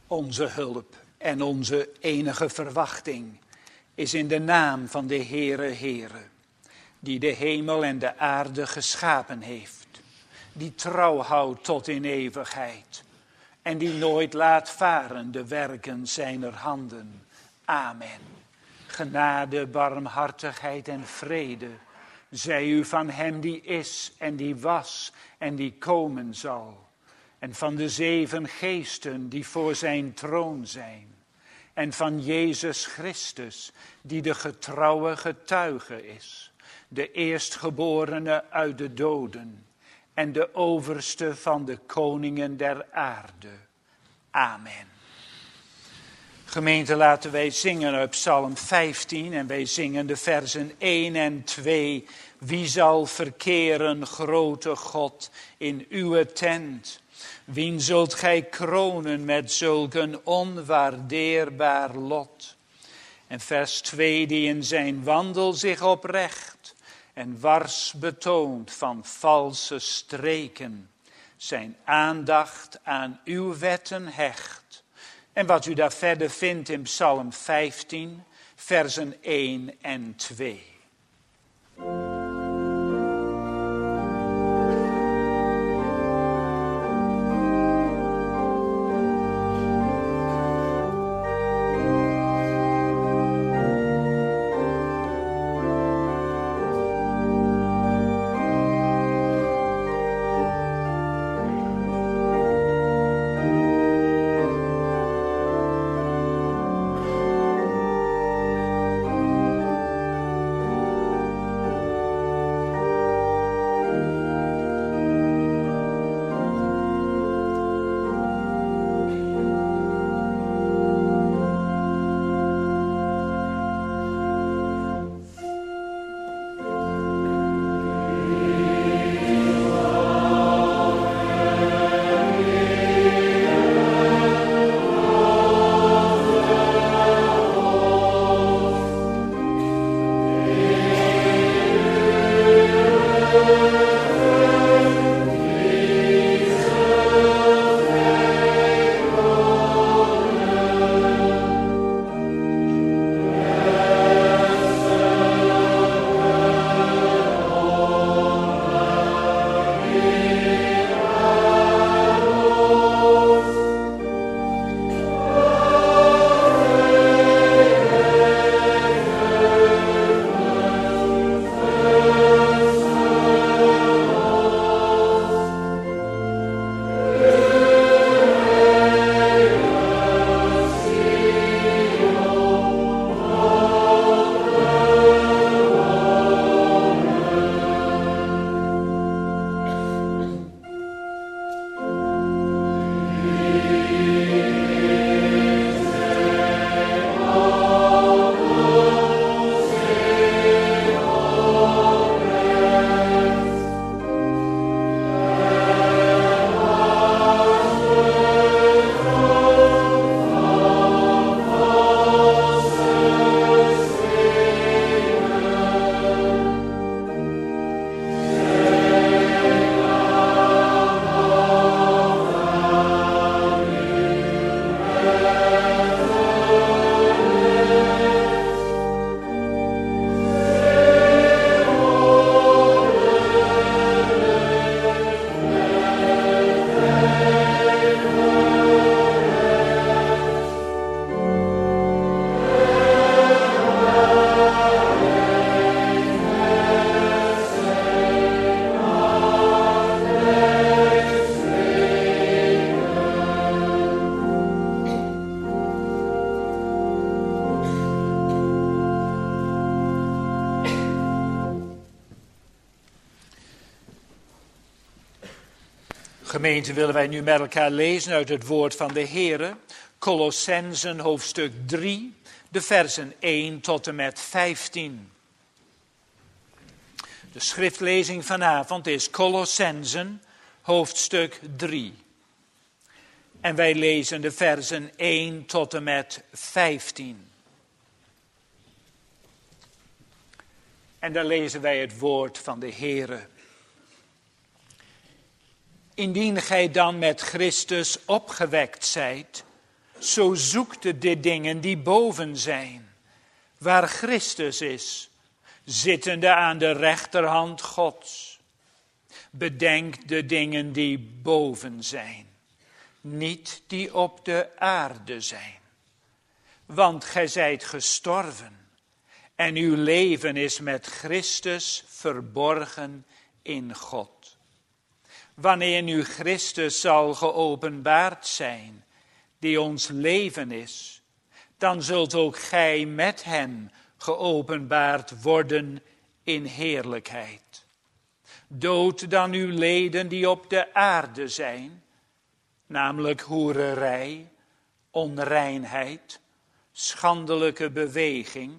Onze hulp en onze enige verwachting is in de naam van de Heere, die de hemel en de aarde geschapen heeft, die trouw houdt tot in eeuwigheid en die nooit laat varen de werken zijner handen. Amen. Genade, barmhartigheid en vrede zij u van hem die is en die was en die komen zal, en van de 7 geesten die voor zijn troon zijn, en van Jezus Christus, die de getrouwe getuige is, de eerstgeborene uit de doden en de overste van de koningen der aarde. Amen. Gemeente, laten wij zingen uit Psalm 15 en wij zingen de versen 1 en 2. Wie zal verkeren, grote God, in uw tent? Wien zult gij kronen met zulk een onwaardeerbaar lot? En vers 2, die in zijn wandel zich oprecht en wars betoont van valse streken, zijn aandacht aan uw wetten hecht. En wat u daar verder vindt in Psalm 15, versen 1 en 2. Gemeente, willen wij nu met elkaar lezen uit het woord van de Heere, Kolossenzen hoofdstuk 3, de versen 1 tot en met 15. De schriftlezing vanavond is Kolossenzen hoofdstuk 3. En wij lezen de versen 1 tot en met 15. En dan lezen wij het woord van de Heere. Indien gij dan met Christus opgewekt zijt, Zo zoekt de dingen die boven zijn, waar Christus is, zittende aan de rechterhand Gods. Bedenk de dingen die boven zijn, niet die op de aarde zijn. Want gij zijt gestorven en uw leven is met Christus verborgen in God. Wanneer nu Christus zal geopenbaard zijn, die ons leven is, dan zult ook gij met hem geopenbaard worden in heerlijkheid. Dood dan uw leden die op de aarde zijn, namelijk hoererij, onreinheid, schandelijke beweging,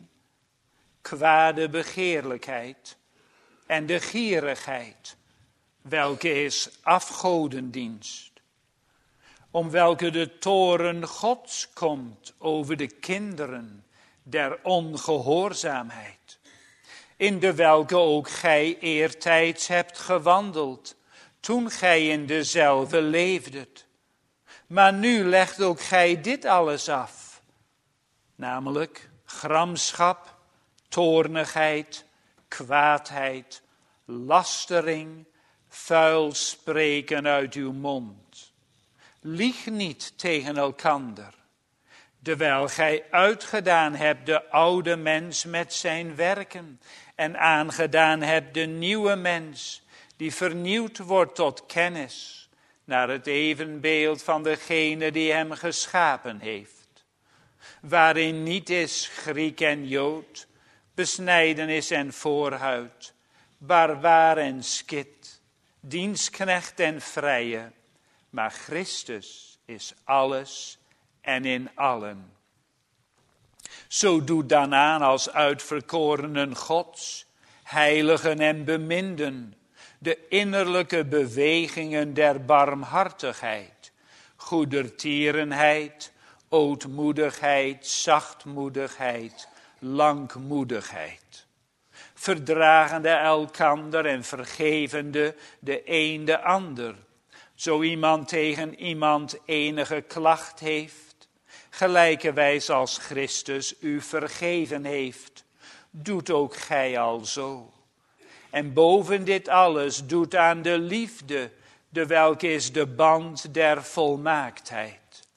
kwade begeerlijkheid en de gierigheid, welke is afgodendienst, om welke de toorn Gods komt over de kinderen der ongehoorzaamheid, in de welke ook gij eertijds hebt gewandeld, toen gij in dezelfde leefdet. Maar nu legt ook gij dit alles af, namelijk gramschap, toornigheid, kwaadheid, lastering, vuil spreken uit uw mond. Lieg niet tegen elkander, terwijl gij uitgedaan hebt de oude mens met zijn werken en aangedaan hebt de nieuwe mens, die vernieuwd wordt tot kennis, naar het evenbeeld van degene die hem geschapen heeft, waarin niet is Griek en Jood, besnijdenis en voorhuid, barbaar en skit, dienstknecht en vrije, maar Christus is alles en in allen. Zo doet dan aan als uitverkorenen Gods, heiligen en beminden, de innerlijke bewegingen der barmhartigheid, goedertierenheid, ootmoedigheid, zachtmoedigheid, langmoedigheid. Verdragende elkander en vergevende de een de ander. Zo iemand tegen iemand enige klacht heeft, gelijkerwijs als Christus u vergeven heeft, doet ook gij alzo. En boven dit alles doet aan de liefde, de welke is de band der volmaaktheid.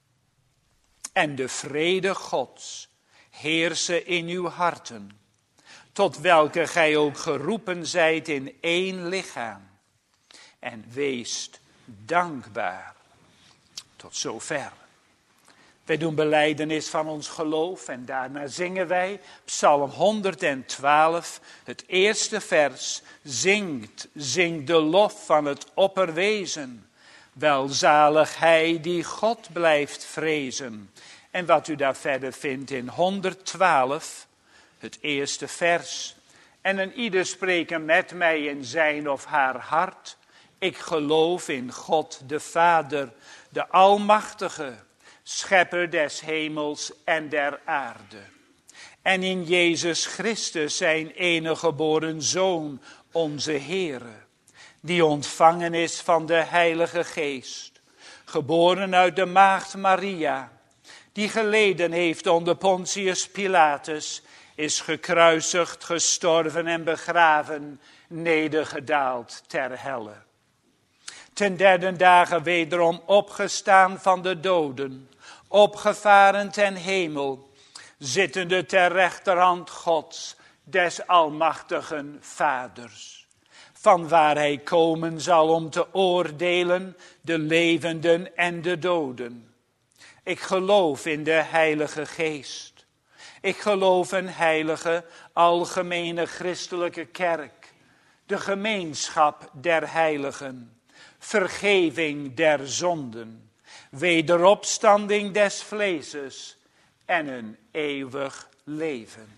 En de vrede Gods heerse in uw harten, tot welke gij ook geroepen zijt in één lichaam. En weest dankbaar. Tot zover. Wij doen belijdenis van ons geloof en daarna zingen wij Psalm 112, het eerste vers. Zingt de lof van het opperwezen. Welzalig hij die God blijft vrezen. En wat u daar verder vindt in 112, het eerste vers. En een ieder spreken met mij in zijn of haar hart. Ik geloof in God de Vader, de Almachtige, Schepper des hemels en der aarde. En in Jezus Christus, zijn enige geboren Zoon, onze Heere, die ontvangen is van de Heilige Geest, geboren uit de maagd Maria, die geleden heeft onder Pontius Pilatus, is gekruisigd, gestorven en begraven, nedergedaald ter helle. Ten derde dagen wederom opgestaan van de doden, opgevaren ten hemel, zittende ter rechterhand Gods, des almachtigen Vaders, van waar hij komen zal om te oordelen de levenden en de doden. Ik geloof in de Heilige Geest. Ik geloof in heilige, algemene christelijke kerk, de gemeenschap der heiligen, vergeving der zonden, wederopstanding des vleeses en een eeuwig leven.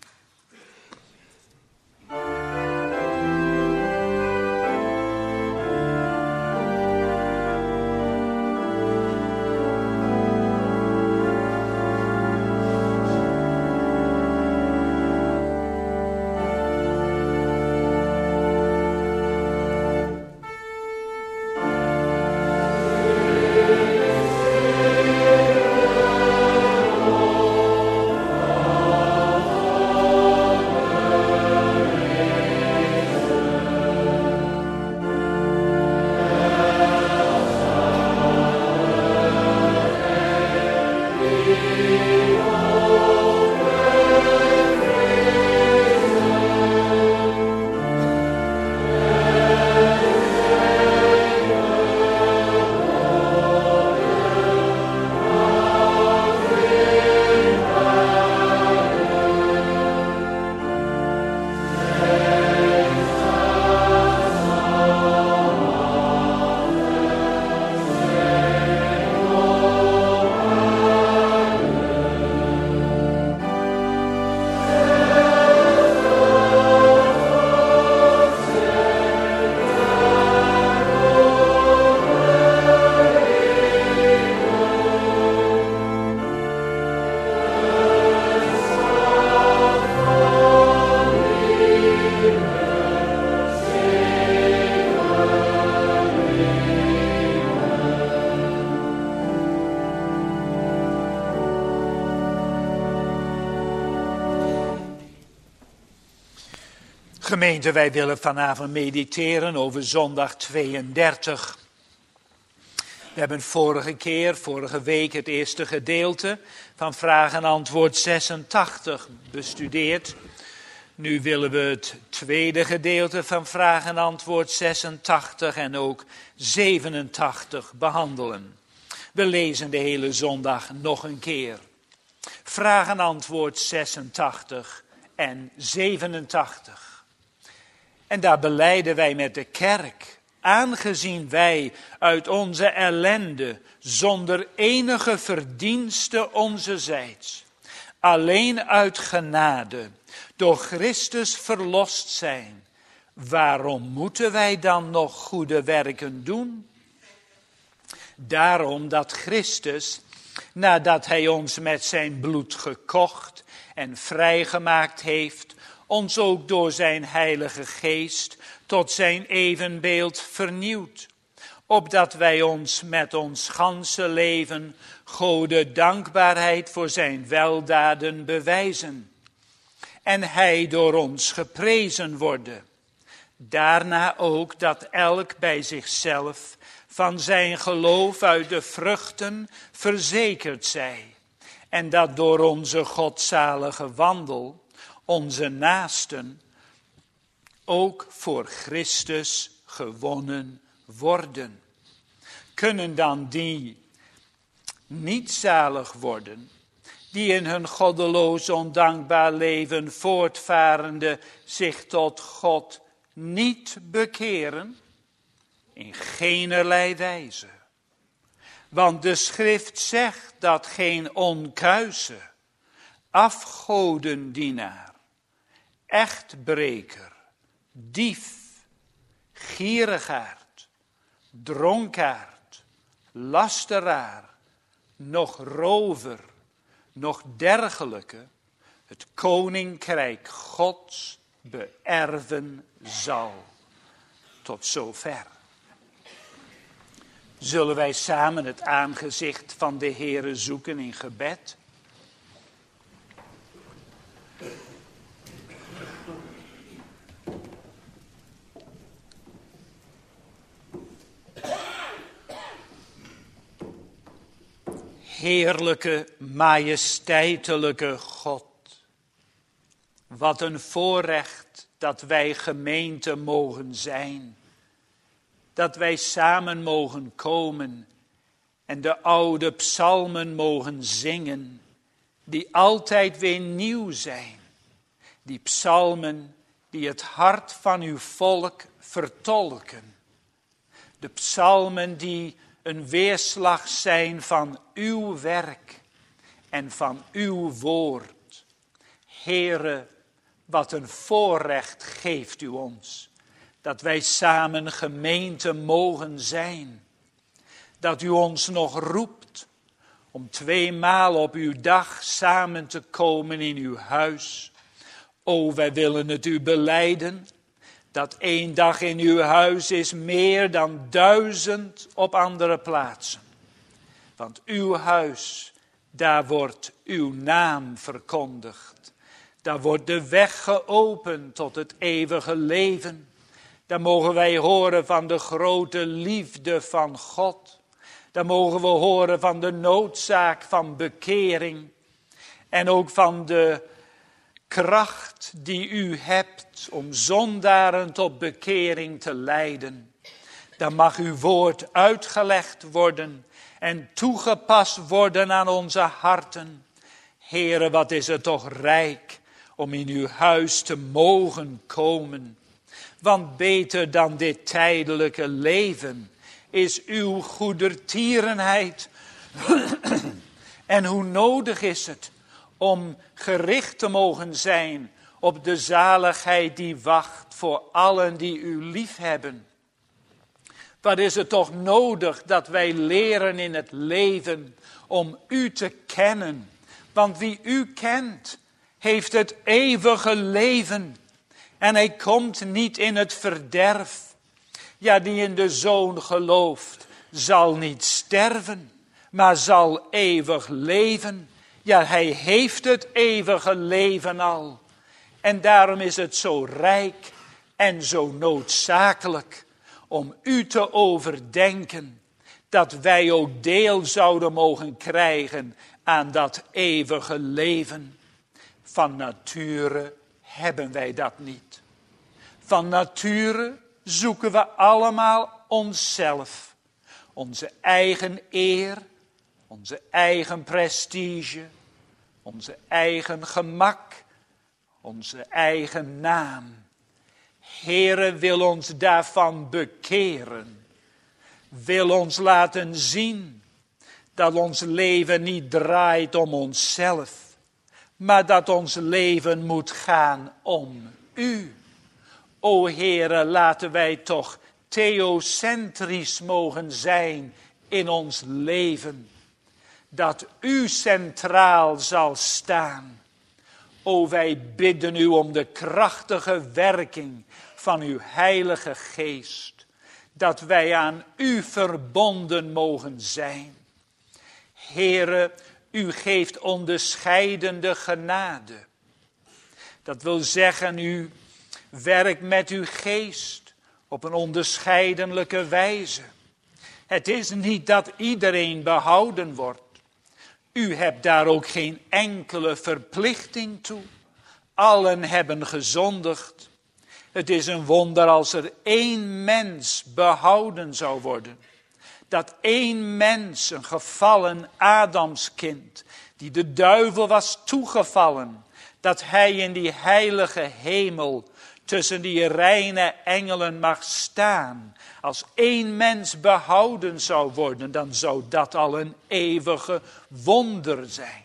Gemeente, wij willen vanavond mediteren over zondag 32. We hebben vorige week het eerste gedeelte van vraag en antwoord 86 bestudeerd. Nu willen we het tweede gedeelte van vraag en antwoord 86 en ook 87 behandelen. We lezen de hele zondag nog een keer. Vraag en antwoord 86 en 87. En daar belijden wij met de kerk, aangezien wij uit onze ellende, zonder enige verdienste onzezijds, alleen uit genade, door Christus verlost zijn. Waarom moeten wij dan nog goede werken doen? Daarom dat Christus, nadat hij ons met zijn bloed gekocht en vrijgemaakt heeft, ons ook door zijn heilige geest tot zijn evenbeeld vernieuwt, opdat wij ons met ons ganse leven Gode dankbaarheid voor zijn weldaden bewijzen en hij door ons geprezen worden. Daarna ook dat elk bij zichzelf van zijn geloof uit de vruchten verzekerd zij, en dat door onze godzalige wandel onze naasten ook voor Christus gewonnen worden. Kunnen dan die niet zalig worden, die in hun goddeloos ondankbaar leven voortvarende zich tot God niet bekeren? In geenerlei wijze. Want de schrift zegt dat geen onkuise, afgodendienaar, echtbreker, dief, gierigaard, dronkaard, lasteraar, nog rover, nog dergelijke het koninkrijk Gods beërven zal. Tot zover. Zullen wij samen het aangezicht van de Heere zoeken in gebed? Heerlijke, majesteitelijke God, wat een voorrecht dat wij gemeente mogen zijn, dat wij samen mogen komen en de oude psalmen mogen zingen, die altijd weer nieuw zijn, die psalmen die het hart van uw volk vertolken, de psalmen die een weerslag zijn van uw werk en van uw woord. Heere, wat een voorrecht geeft u ons, dat wij samen gemeente mogen zijn. Dat u ons nog roept om 2 maal op uw dag samen te komen in uw huis. O, wij willen het u belijden, dat 1 dag in uw huis is meer dan 1000 op andere plaatsen. Want uw huis, daar wordt uw naam verkondigd. Daar wordt de weg geopend tot het eeuwige leven. Daar mogen wij horen van de grote liefde van God. Daar mogen we horen van de noodzaak van bekering. En ook van de kracht die u hebt om zondaren tot bekering te leiden. Dan mag uw woord uitgelegd worden en toegepast worden aan onze harten. Heere, wat is het toch rijk om in uw huis te mogen komen. Want beter dan dit tijdelijke leven is uw goedertierenheid. En hoe nodig is het om gericht te mogen zijn op de zaligheid die wacht voor allen die u lief hebben. Wat is het toch nodig dat wij leren in het leven om u te kennen. Want wie u kent, heeft het eeuwige leven. En hij komt niet in het verderf. Ja, die in de Zoon gelooft, zal niet sterven, maar zal eeuwig leven. Ja, hij heeft het eeuwige leven al. En daarom is het zo rijk en zo noodzakelijk om u te overdenken dat wij ook deel zouden mogen krijgen aan dat eeuwige leven. Van nature hebben wij dat niet. Van nature zoeken we allemaal onszelf, onze eigen eer, onze eigen prestige, onze eigen gemak, onze eigen naam. Heere wil ons daarvan bekeren, wil ons laten zien dat ons leven niet draait om onszelf, maar dat ons leven moet gaan om u. O Heere, laten wij toch theocentrisch mogen zijn in ons leven, dat u centraal zal staan. O, wij bidden u om de krachtige werking van uw Heilige Geest, dat wij aan u verbonden mogen zijn. Heere, u geeft onderscheidende genade. Dat wil zeggen, u werkt met uw geest op een onderscheidelijke wijze. Het is niet dat iedereen behouden wordt. U hebt daar ook geen enkele verplichting toe. Allen hebben gezondigd. Het is een wonder als er 1 mens behouden zou worden. Dat 1 mens, een gevallen Adamskind, die de duivel was toegevallen, dat hij in die heilige hemel tussen die reine engelen mag staan. Als 1 mens behouden zou worden, dan zou dat al een eeuwige wonder zijn.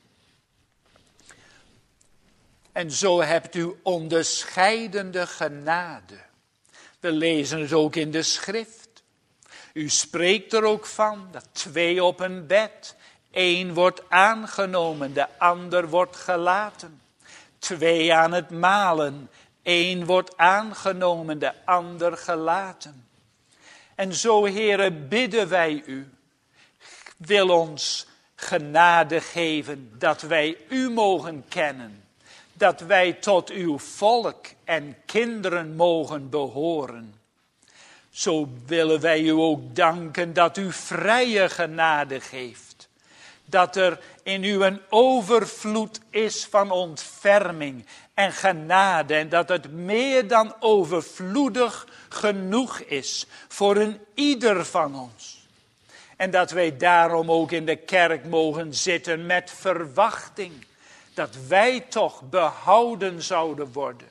En zo hebt u onderscheidende genade. We lezen het ook in de schrift. U spreekt er ook van dat 2 op een bed. 1 wordt aangenomen, de ander wordt gelaten. 2 aan het malen. 1 wordt aangenomen, de ander gelaten. En zo, Heere, bidden wij u. Wil ons genade geven dat wij u mogen kennen. Dat wij tot uw volk en kinderen mogen behoren. Zo willen wij u ook danken dat u vrije genade geeft. Dat er in u een overvloed is van ontferming en genade. En dat het meer dan overvloedig genoeg is voor een ieder van ons. En dat wij daarom ook in de kerk mogen zitten met verwachting. Dat wij toch behouden zouden worden.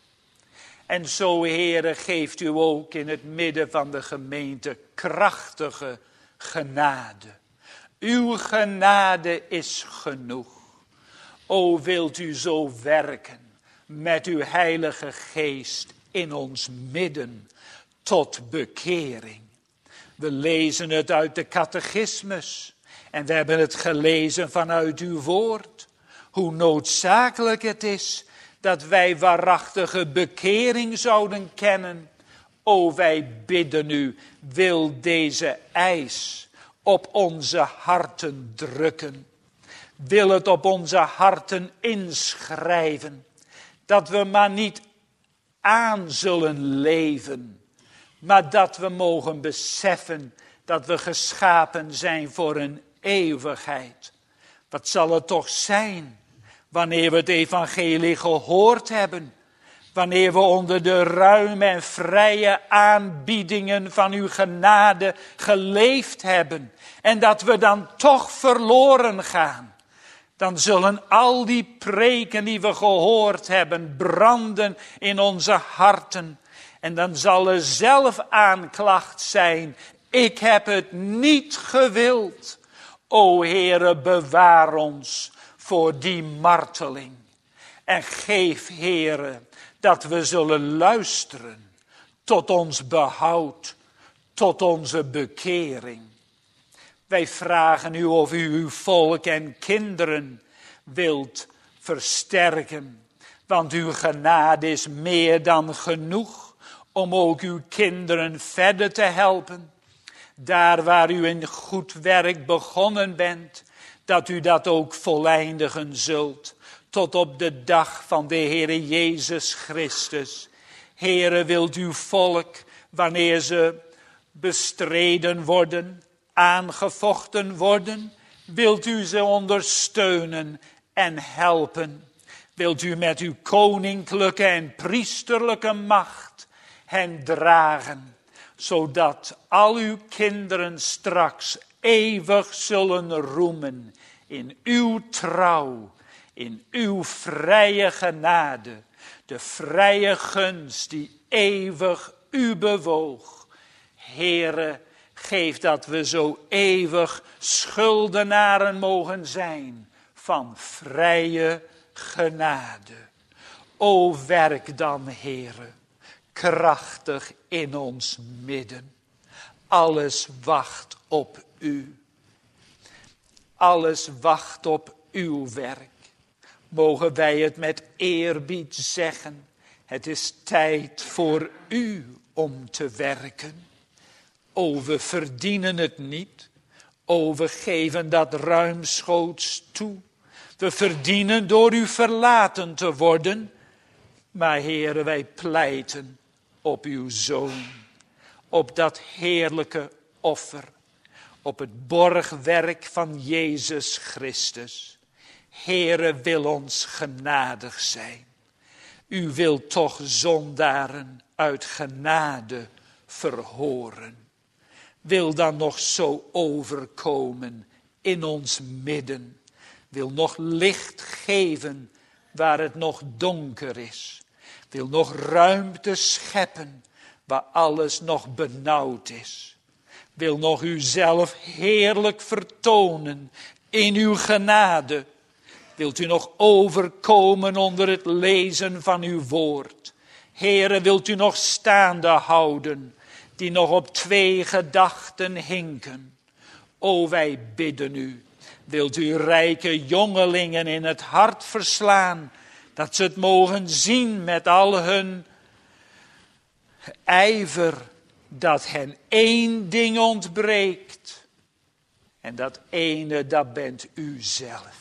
En zo, Heere, geeft u ook in het midden van de gemeente krachtige genade. Uw genade is genoeg. O, wilt u zo werken met uw Heilige Geest in ons midden tot bekering. We lezen het uit de catechismus en we hebben het gelezen vanuit uw woord. Hoe noodzakelijk het is dat wij waarachtige bekering zouden kennen. O, wij bidden u, wil deze eis op onze harten drukken. Wil het op onze harten inschrijven. Dat we maar niet aan zullen leven. Maar dat we mogen beseffen dat we geschapen zijn voor een eeuwigheid. Wat zal het toch zijn wanneer we het evangelie gehoord hebben. Wanneer we onder de ruime en vrije aanbiedingen van uw genade geleefd hebben. En dat we dan toch verloren gaan. Dan zullen al die preken die we gehoord hebben branden in onze harten. En dan zal er zelf aanklacht zijn. Ik heb het niet gewild. O Heere, bewaar ons voor die marteling. En geef, Heere, dat we zullen luisteren tot ons behoud, tot onze bekering. Wij vragen u of u uw volk en kinderen wilt versterken. Want uw genade is meer dan genoeg om ook uw kinderen verder te helpen. Daar waar u een goed werk begonnen bent, dat u dat ook voleindigen zult. Tot op de dag van de Heere Jezus Christus. Heere, wilt uw volk, wanneer ze bestreden worden, aangevochten worden, wilt u ze ondersteunen en helpen. Wilt u met uw koninklijke en priesterlijke macht hen dragen, zodat al uw kinderen straks eeuwig zullen roemen in uw trouw, in uw vrije genade, de vrije gunst die eeuwig u bewoog. Heere, geef dat we zo eeuwig schuldenaren mogen zijn van vrije genade. O, werk dan, Heere, krachtig in ons midden. Alles wacht op u. Alles wacht op uw werk. Mogen wij het met eerbied zeggen. Het is tijd voor u om te werken. O, we verdienen het niet. O, we geven dat ruimschoots toe. We verdienen door u verlaten te worden. Maar Heere, wij pleiten op uw Zoon. Op dat heerlijke offer. Op het borgwerk van Jezus Christus. Heere, wil ons genadig zijn. U wilt toch zondaren uit genade verhoren. Wil dan nog zo overkomen in ons midden. Wil nog licht geven waar het nog donker is. Wil nog ruimte scheppen waar alles nog benauwd is. Wil nog uzelf heerlijk vertonen in uw genade. Wilt u nog overkomen onder het lezen van uw woord. Heere, wilt u nog staande houden, die nog op 2 gedachten hinken. O, wij bidden u, wilt u rijke jongelingen in het hart verslaan, dat ze het mogen zien met al hun ijver, dat hen 1 ding ontbreekt. En dat ene, dat bent u zelf.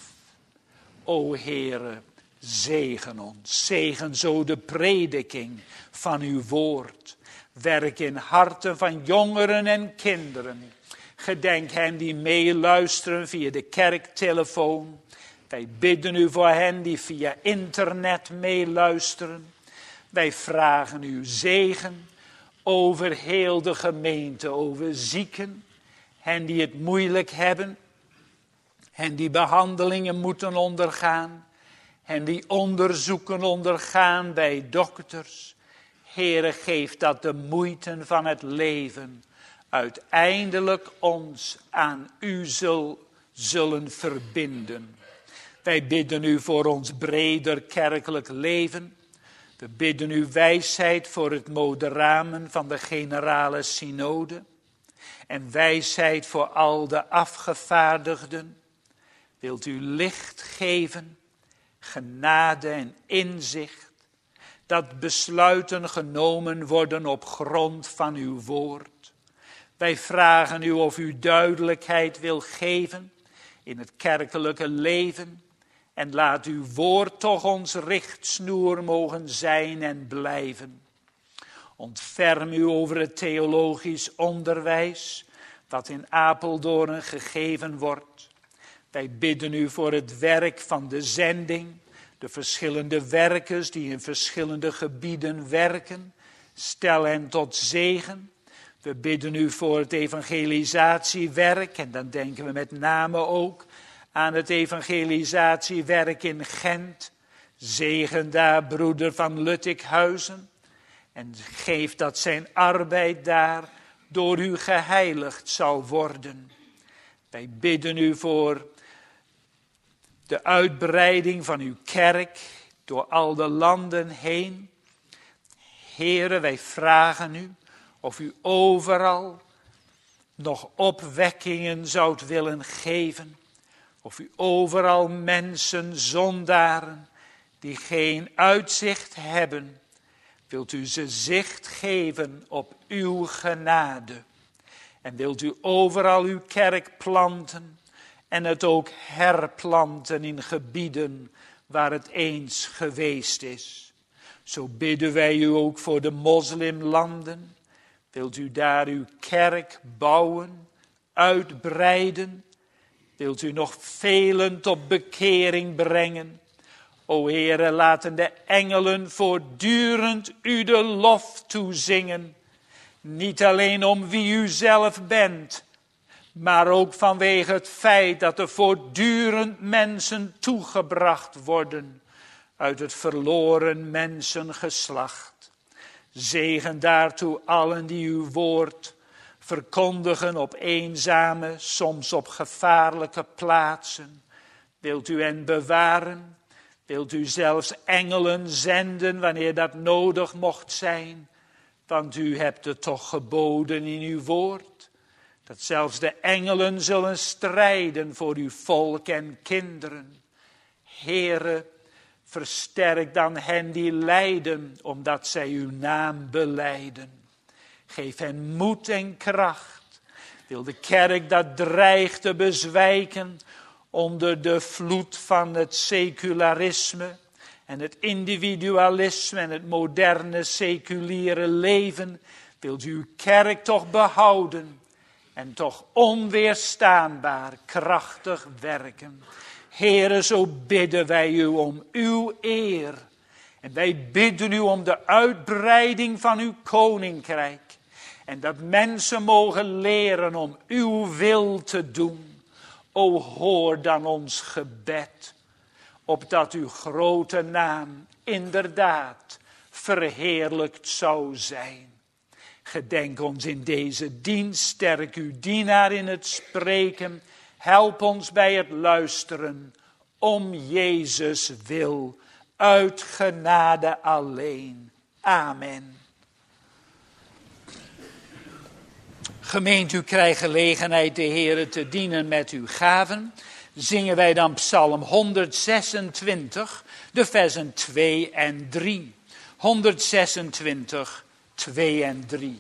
O Heere, zegen ons, zegen zo de prediking van uw woord. Werk in harten van jongeren en kinderen. Gedenk hen die meeluisteren via de kerktelefoon. Wij bidden u voor hen die via internet meeluisteren. Wij vragen uw zegen over heel de gemeente, over zieken. Hen die het moeilijk hebben. Hen die behandelingen moeten ondergaan. Hen die onderzoeken ondergaan bij dokters. Heere, geef dat de moeite van het leven uiteindelijk ons aan u zullen verbinden. Wij bidden u voor ons breder kerkelijk leven. We bidden u wijsheid voor het moderamen van de generale synode. En wijsheid voor al de afgevaardigden. Wilt u licht geven, genade en inzicht, dat besluiten genomen worden op grond van uw woord. Wij vragen u of u duidelijkheid wil geven in het kerkelijke leven. En laat uw woord toch ons richtsnoer mogen zijn en blijven. Ontferm u over het theologisch onderwijs, wat in Apeldoorn gegeven wordt. Wij bidden u voor het werk van de zending, de verschillende werkers die in verschillende gebieden werken. Stel hen tot zegen. We bidden u voor het evangelisatiewerk en dan denken we met name ook aan het evangelisatiewerk in Gent. Zegen daar broeder van Luttikhuizen en geef dat zijn arbeid daar door u geheiligd zal worden. Wij bidden u voor de uitbreiding van uw kerk door al de landen heen. Heere, wij vragen u of u overal nog opwekkingen zoudt willen geven. Of u overal mensen, zondaren, die geen uitzicht hebben, wilt u ze zicht geven op uw genade. En wilt u overal uw kerk planten en het ook herplanten in gebieden waar het eens geweest is. Zo bidden wij u ook voor de moslimlanden. Wilt u daar uw kerk bouwen, uitbreiden? Wilt u nog velen tot bekering brengen? O Heere, laten de engelen voortdurend u de lof toezingen. Niet alleen om wie u zelf bent, maar ook vanwege het feit dat er voortdurend mensen toegebracht worden uit het verloren mensengeslacht. Zegen daartoe allen die uw woord verkondigen op eenzame, soms op gevaarlijke plaatsen. Wilt u hen bewaren? Wilt u zelfs engelen zenden wanneer dat nodig mocht zijn? Want u hebt het toch geboden in uw woord, dat zelfs de engelen zullen strijden voor uw volk en kinderen. Heere, versterk dan hen die lijden, omdat zij uw naam belijden. Geef hen moed en kracht. Wil de kerk dat dreigt te bezwijken onder de vloed van het secularisme en het individualisme en het moderne seculiere leven, wilt u uw kerk toch behouden en toch onweerstaanbaar krachtig werken. Heere, zo bidden wij u om uw eer. En wij bidden u om de uitbreiding van uw koninkrijk. En dat mensen mogen leren om uw wil te doen. O, hoor dan ons gebed, opdat uw grote naam inderdaad verheerlijkt zou zijn. Gedenk ons in deze dienst, sterk uw dienaar in het spreken. Help ons bij het luisteren, om Jezus wil, uit genade alleen. Amen. Gemeente, u krijgt gelegenheid de Heere te dienen met uw gaven. Zingen wij dan Psalm 126, de versen 2 en 3. 126, 2 en 3.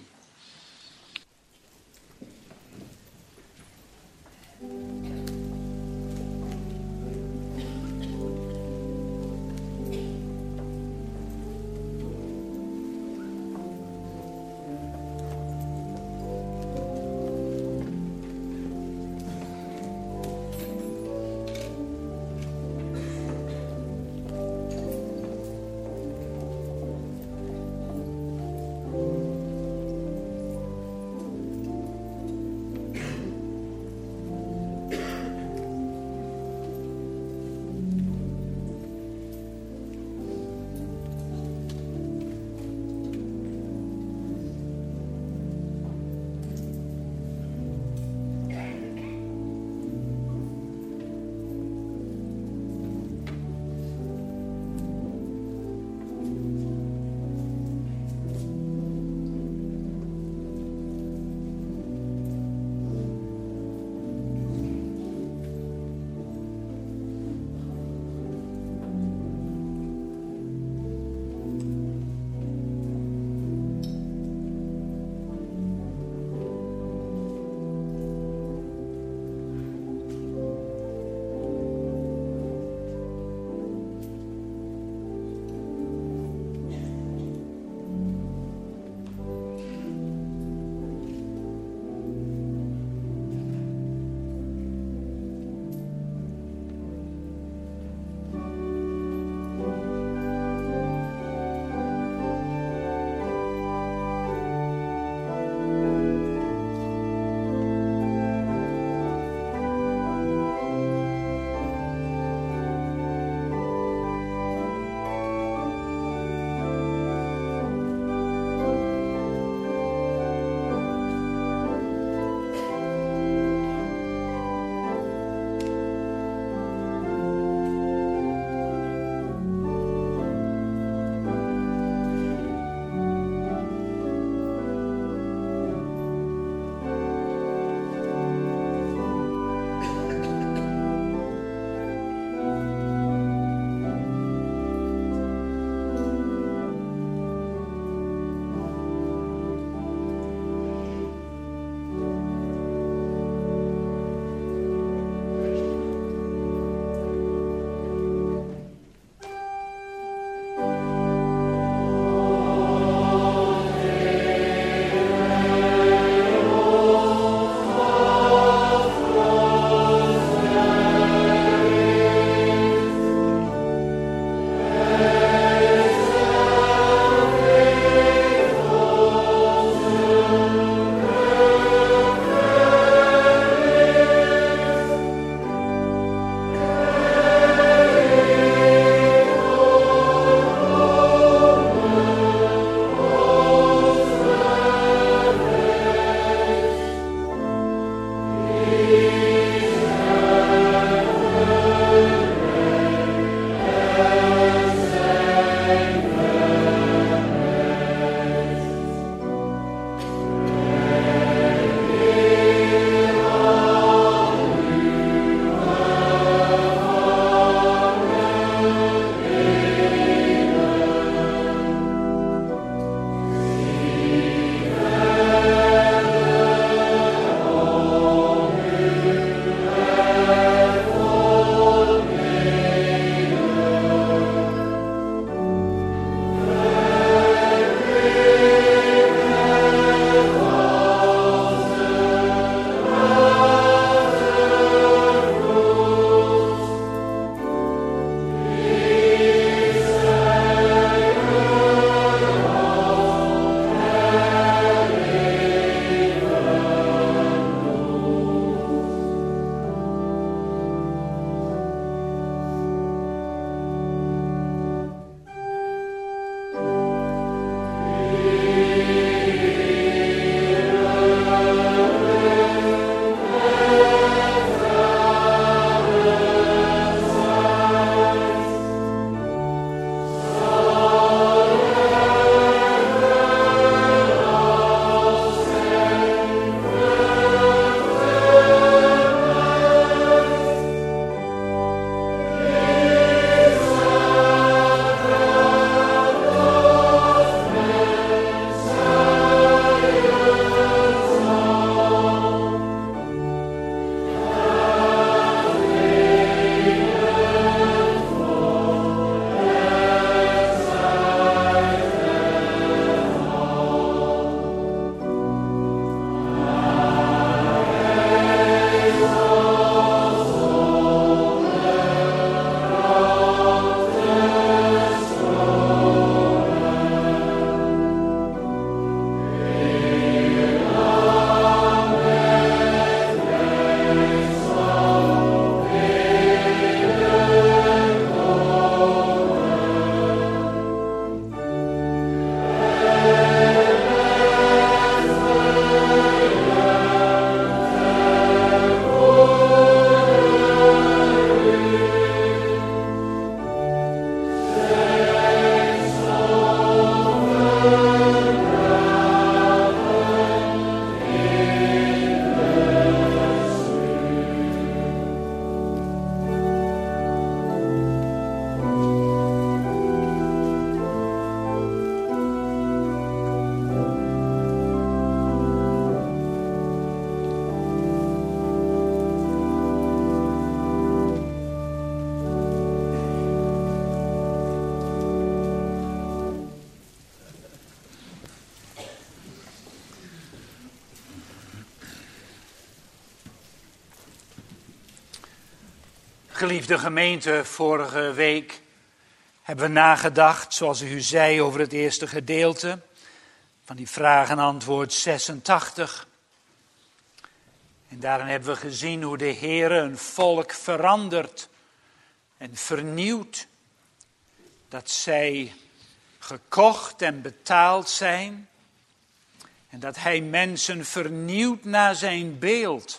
Geliefde gemeente, vorige week hebben we nagedacht, zoals ik u zei, over het eerste gedeelte van die vraag en antwoord 86. En daarin hebben we gezien hoe de Heere een volk verandert en vernieuwt. Dat zij gekocht en betaald zijn. En dat Hij mensen vernieuwt naar zijn beeld.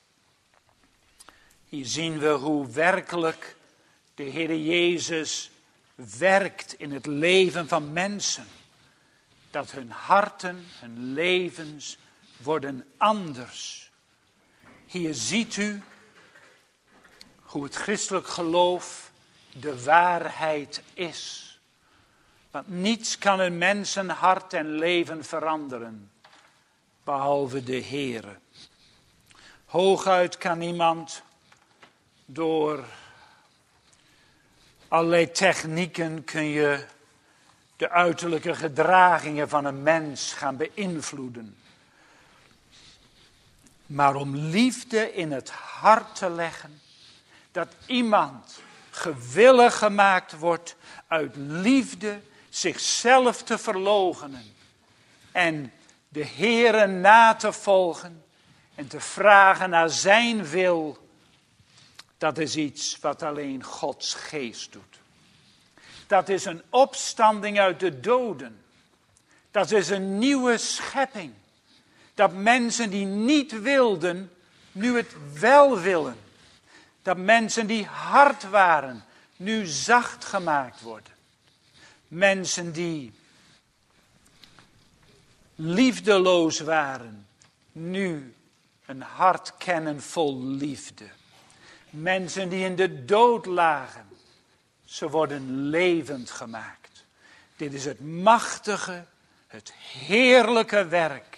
Hier zien we hoe werkelijk de Heere Jezus werkt in het leven van mensen. Dat hun harten, hun levens worden anders. Hier ziet u hoe het christelijk geloof de waarheid is. Want niets kan een mensenhart en leven veranderen, behalve de Heere. Hooguit kan iemand door allerlei technieken kun je de uiterlijke gedragingen van een mens gaan beïnvloeden. Maar om liefde in het hart te leggen, dat iemand gewillig gemaakt wordt uit liefde zichzelf te verloochenen en de Heere na te volgen en te vragen naar zijn wil, dat is iets wat alleen Gods geest doet. Dat is een opstanding uit de doden. Dat is een nieuwe schepping. Dat mensen die niet wilden, nu het wel willen. Dat mensen die hard waren, nu zacht gemaakt worden. Mensen die liefdeloos waren, nu een hart kennen vol liefde. Mensen die in de dood lagen, ze worden levend gemaakt. Dit is het machtige, het heerlijke werk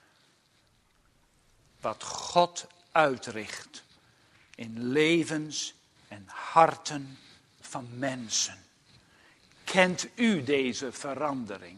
wat God uitricht in levens en harten van mensen. Kent u deze verandering?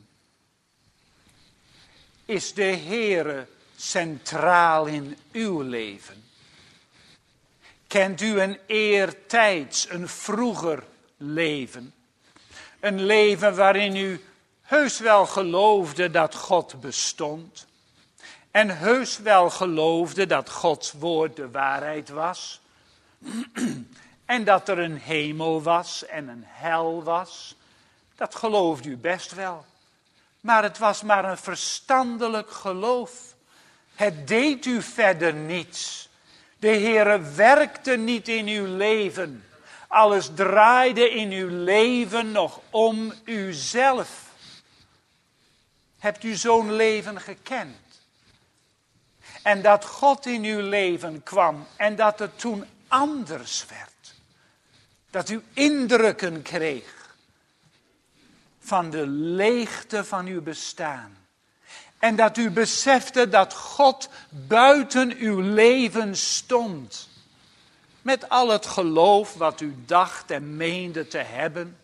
Is de Heere centraal in uw leven? Kent u een eertijds, een vroeger leven? Een leven waarin u heus wel geloofde dat God bestond. En heus wel geloofde dat Gods woord de waarheid was. En dat er een hemel was en een hel was. Dat geloofde u best wel. Maar het was maar een verstandelijk geloof. Het deed u verder niets. De Heere werkte niet in uw leven. Alles draaide in uw leven nog om uzelf. Hebt u zo'n leven gekend? En dat God in uw leven kwam en dat het toen anders werd. Dat u indrukken kreeg van de leegte van uw bestaan. En dat u besefte dat God buiten uw leven stond. Met al het geloof wat u dacht en meende te hebben.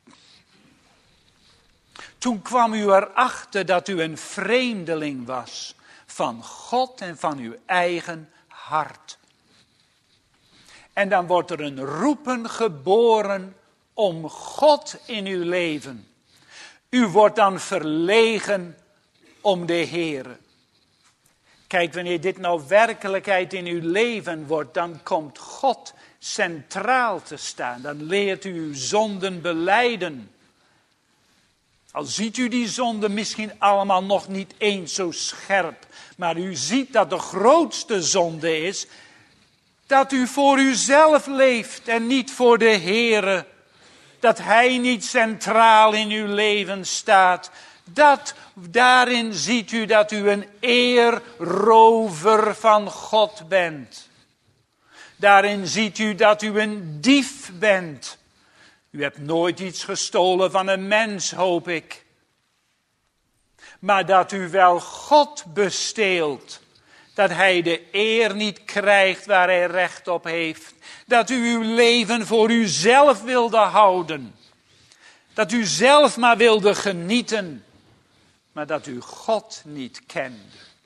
Toen kwam u erachter dat u een vreemdeling was van God en van uw eigen hart. En dan wordt er een roepen geboren om God in uw leven. U wordt dan verlegen om de Heere. Kijk, wanneer dit nou werkelijkheid in uw leven wordt, dan komt God centraal te staan. Dan leert u uw zonden belijden. Al ziet u die zonden misschien allemaal nog niet eens zo scherp. Maar u ziet dat de grootste zonde is dat u voor uzelf leeft en niet voor de Heere. Dat Hij niet centraal in uw leven staat. Daarin ziet u dat u een eerrover van God bent. Daarin ziet u dat u een dief bent. U hebt nooit iets gestolen van een mens, hoop ik. Maar dat u wel God besteelt. Dat Hij de eer niet krijgt waar Hij recht op heeft. Dat u uw leven voor uzelf wilde houden. Dat u zelf maar wilde genieten. Maar dat u God niet kende.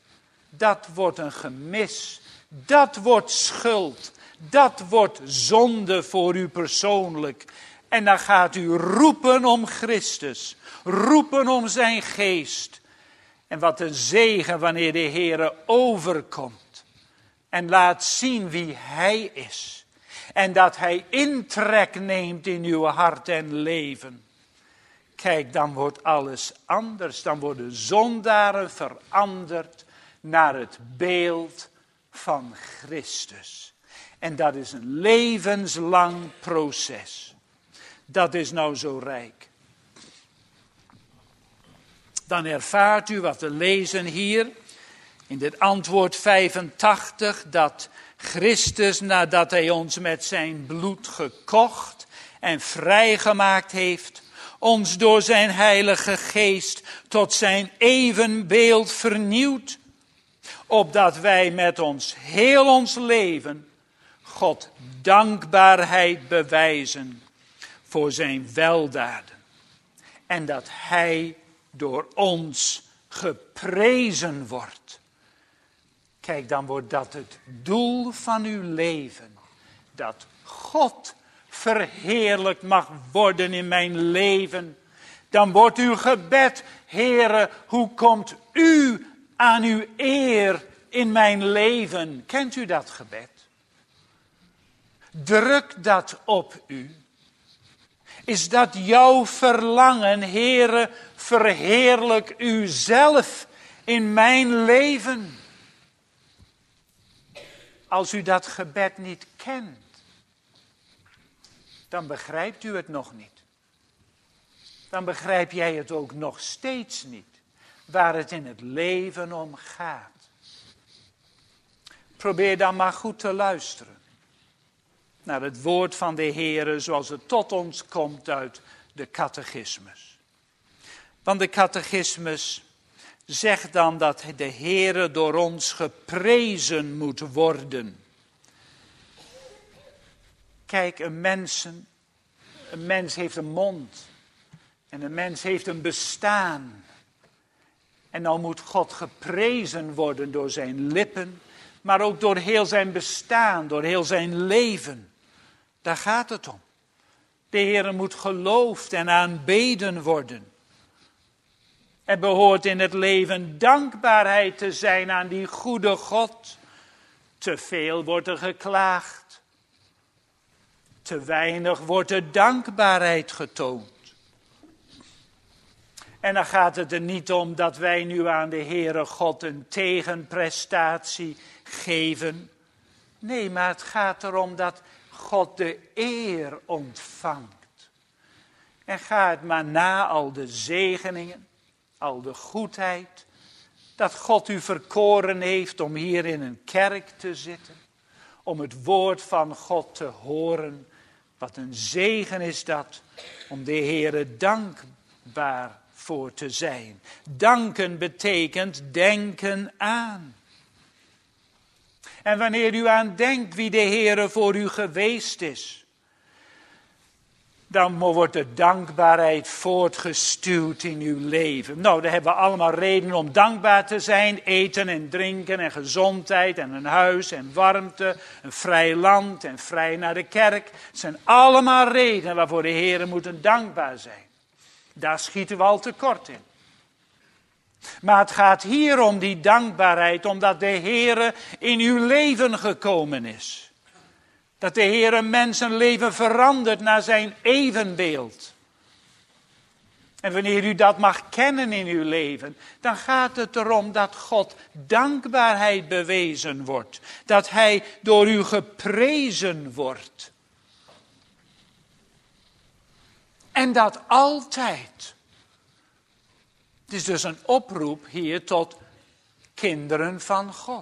dat wordt een gemis. Dat wordt schuld. Dat wordt zonde voor u persoonlijk. En dan gaat u roepen om Christus. Roepen om zijn geest. En wat een zegen wanneer de Heere overkomt. En laat zien wie hij is. En dat hij intrek neemt in uw hart en leven. Kijk, dan wordt alles anders. Dan worden zondaren veranderd naar het beeld van Christus. En dat is een levenslang proces. Dat is nou zo rijk. Dan ervaart u wat we lezen hier in dit antwoord 85, dat Christus, nadat hij ons met zijn bloed gekocht en vrijgemaakt heeft, ons door zijn heilige geest tot zijn evenbeeld vernieuwt, opdat wij met heel ons leven God dankbaarheid bewijzen voor zijn weldaden. En dat hij door ons geprezen wordt. Kijk, dan wordt dat het doel van uw leven. Dat God verheerlijkt mag worden in mijn leven. Dan wordt uw gebed, Heere, hoe komt u aan uw eer in mijn leven? Kent u dat gebed? Druk dat op u. Is dat jouw verlangen, Heere, verheerlijk u zelf in mijn leven? Als u dat gebed niet kent, dan begrijpt u het nog niet. Dan begrijp jij het ook nog steeds niet, waar het in het leven om gaat. Probeer dan maar goed te luisteren naar het woord van de Heere zoals het tot ons komt uit de catechismus. Want de catechismus zegt dan dat de Heere door ons geprezen moet worden. Kijk, een mens heeft een mond en een mens heeft een bestaan. En dan moet God geprezen worden door zijn lippen, maar ook door heel zijn bestaan, door heel zijn leven. Daar gaat het om. De Heere moet geloofd en aanbeden worden. Er behoort in het leven dankbaarheid te zijn aan die goede God. Te veel wordt er geklaagd. Te weinig wordt er dankbaarheid getoond. En dan gaat het er niet om dat wij nu aan de Heere God een tegenprestatie geven. Nee, maar het gaat erom dat God de eer ontvangt. En ga het maar na al de zegeningen, al de goedheid, dat God u verkoren heeft om hier in een kerk te zitten, om het woord van God te horen. Wat een zegen is dat, om de Heere dankbaar voor te zijn. Danken betekent denken aan. En wanneer u aan denkt wie de Heere voor u geweest is, dan wordt de dankbaarheid voortgestuwd in uw leven. Nou, daar hebben we allemaal reden om dankbaar te zijn. Eten en drinken en gezondheid en een huis en warmte, een vrij land en vrij naar de kerk. Het zijn allemaal redenen waarvoor de Heere moeten dankbaar zijn. Daar schieten we al tekort in. Maar het gaat hier om die dankbaarheid, omdat de Heere in uw leven gekomen is. Dat de Heere mensenleven verandert naar zijn evenbeeld. En wanneer u dat mag kennen in uw leven, dan gaat het erom dat God dankbaarheid bewezen wordt. Dat hij door u geprezen wordt. En dat altijd. Het is dus een oproep hier tot kinderen van God.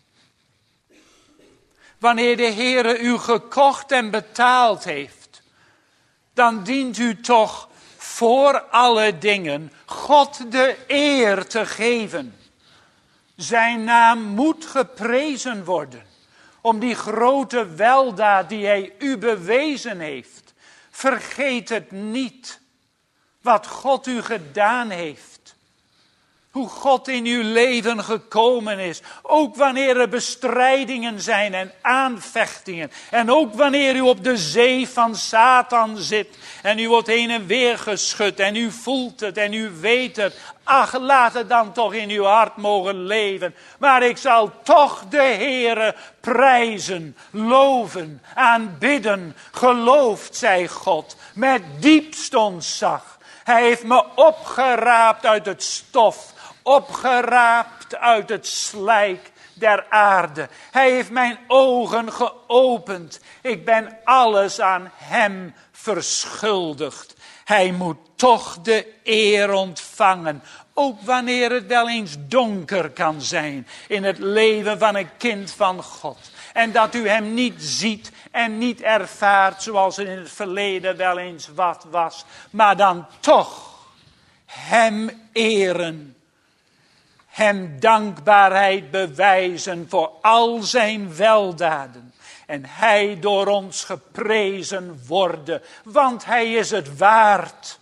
Wanneer de Heere u gekocht en betaald heeft, dan dient u toch voor alle dingen God de eer te geven. Zijn naam moet geprezen worden om die grote weldaad die hij u bewezen heeft. Vergeet het niet wat God u gedaan heeft. Hoe God in uw leven gekomen is. Ook wanneer er bestrijdingen zijn en aanvechtingen. En ook wanneer u op de zee van Satan zit. En u wordt heen en weer geschud. En u voelt het en u weet het. Ach, laat het dan toch in uw hart mogen leven. Maar ik zal toch de Heere prijzen, loven, aanbidden. Geloofd zij God met diepst ontzag. Hij heeft me opgeraapt uit het stof. Opgeraapt uit het slijk der aarde. Hij heeft mijn ogen geopend. Ik ben alles aan hem verschuldigd. Hij moet toch de eer ontvangen. Ook wanneer het wel eens donker kan zijn in het leven van een kind van God. En dat u hem niet ziet en niet ervaart zoals het in het verleden wel eens wat was. Maar dan toch hem eren. Hem dankbaarheid bewijzen voor al zijn weldaden. En hij door ons geprezen worden, want hij is het waard.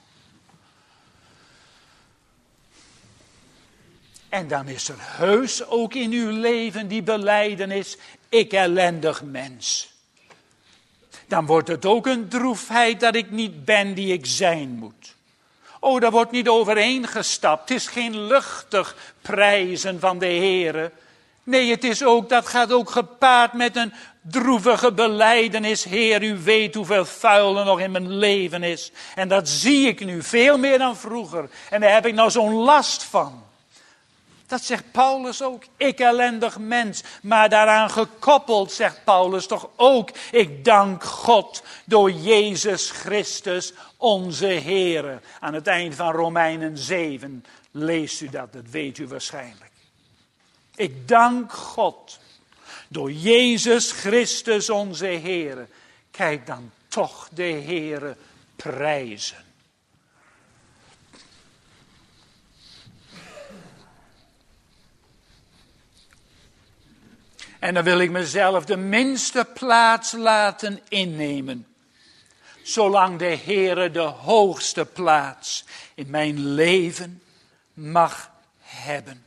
En dan is er heus ook in uw leven die belijdenis, ik ellendig mens. Dan wordt het ook een droefheid dat ik niet ben die ik zijn moet. Oh, daar wordt niet overheen gestapt. Het is geen luchtig prijzen van de Heere. Nee, het is ook, dat gaat ook gepaard met een droevige belijdenis. Heer, u weet hoeveel vuil er nog in mijn leven is. En dat zie ik nu, veel meer dan vroeger. En daar heb ik nou zo'n last van. Dat zegt Paulus ook. Ik ellendig mens. Maar daaraan gekoppeld zegt Paulus toch ook. Ik dank God door Jezus Christus onze Heere. Aan het eind van Romeinen 7 leest u dat weet u waarschijnlijk. Ik dank God door Jezus Christus onze Heere. Kijk dan toch de Heere prijzen. En dan wil ik mezelf de minste plaats laten innemen. Zolang de Heere de hoogste plaats in mijn leven mag hebben.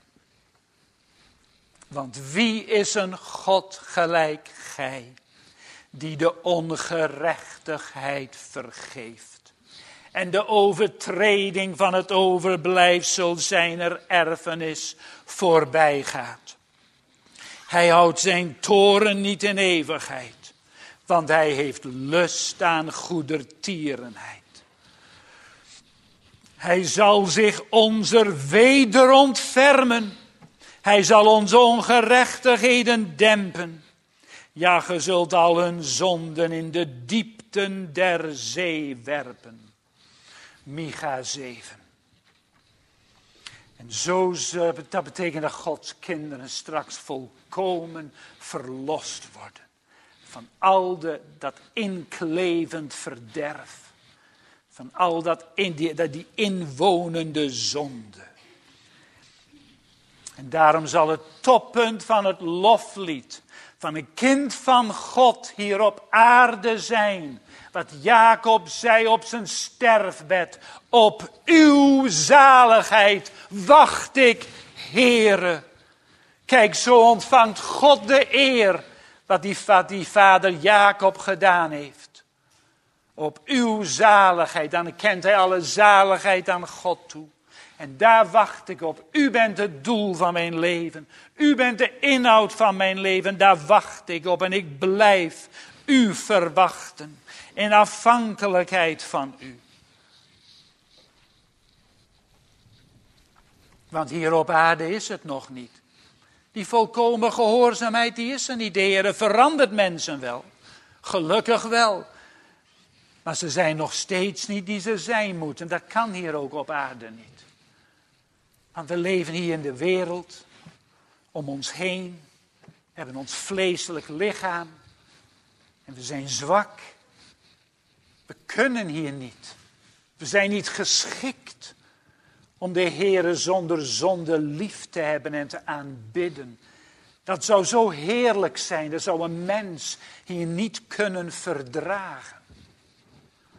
Want wie is een God gelijk gij, die de ongerechtigheid vergeeft en de overtreding van het overblijfsel zijner erfenis voorbijgaat. Hij houdt zijn toorn niet in eeuwigheid, want hij heeft lust aan goedertierenheid. Hij zal zich onze weder ontfermen. Hij zal onze ongerechtigheden dempen. Ja, ge zult al hun zonden in de diepten der zee werpen. Micha 7. En zo, dat betekent dat Gods kinderen straks volkomen verlost worden. Van al dat inklevend verderf. Van al die inwonende zonde. En daarom zal het toppunt van het loflied van een kind van God hier op aarde zijn. Wat Jacob zei op zijn sterfbed. Op uw zaligheid wacht ik, Heere. Kijk, zo ontvangt God de eer wat die vader Jacob gedaan heeft. Op uw zaligheid, dan kent hij alle zaligheid aan God toe. En daar wacht ik op. U bent het doel van mijn leven. U bent de inhoud van mijn leven. Daar wacht ik op en ik blijf u verwachten. In afhankelijkheid van u. Want hier op aarde is het nog niet. Die volkomen gehoorzaamheid die is er niet. De Heer verandert mensen wel. Gelukkig wel. Maar ze zijn nog steeds niet die ze zijn moeten. Dat kan hier ook op aarde niet. Want we leven hier in de wereld. Om ons heen. We hebben ons vleeselijk lichaam. En we zijn zwak. We kunnen hier niet. We zijn niet geschikt om de Heere zonder zonde lief te hebben en te aanbidden. Dat zou zo heerlijk zijn. Dat zou een mens hier niet kunnen verdragen.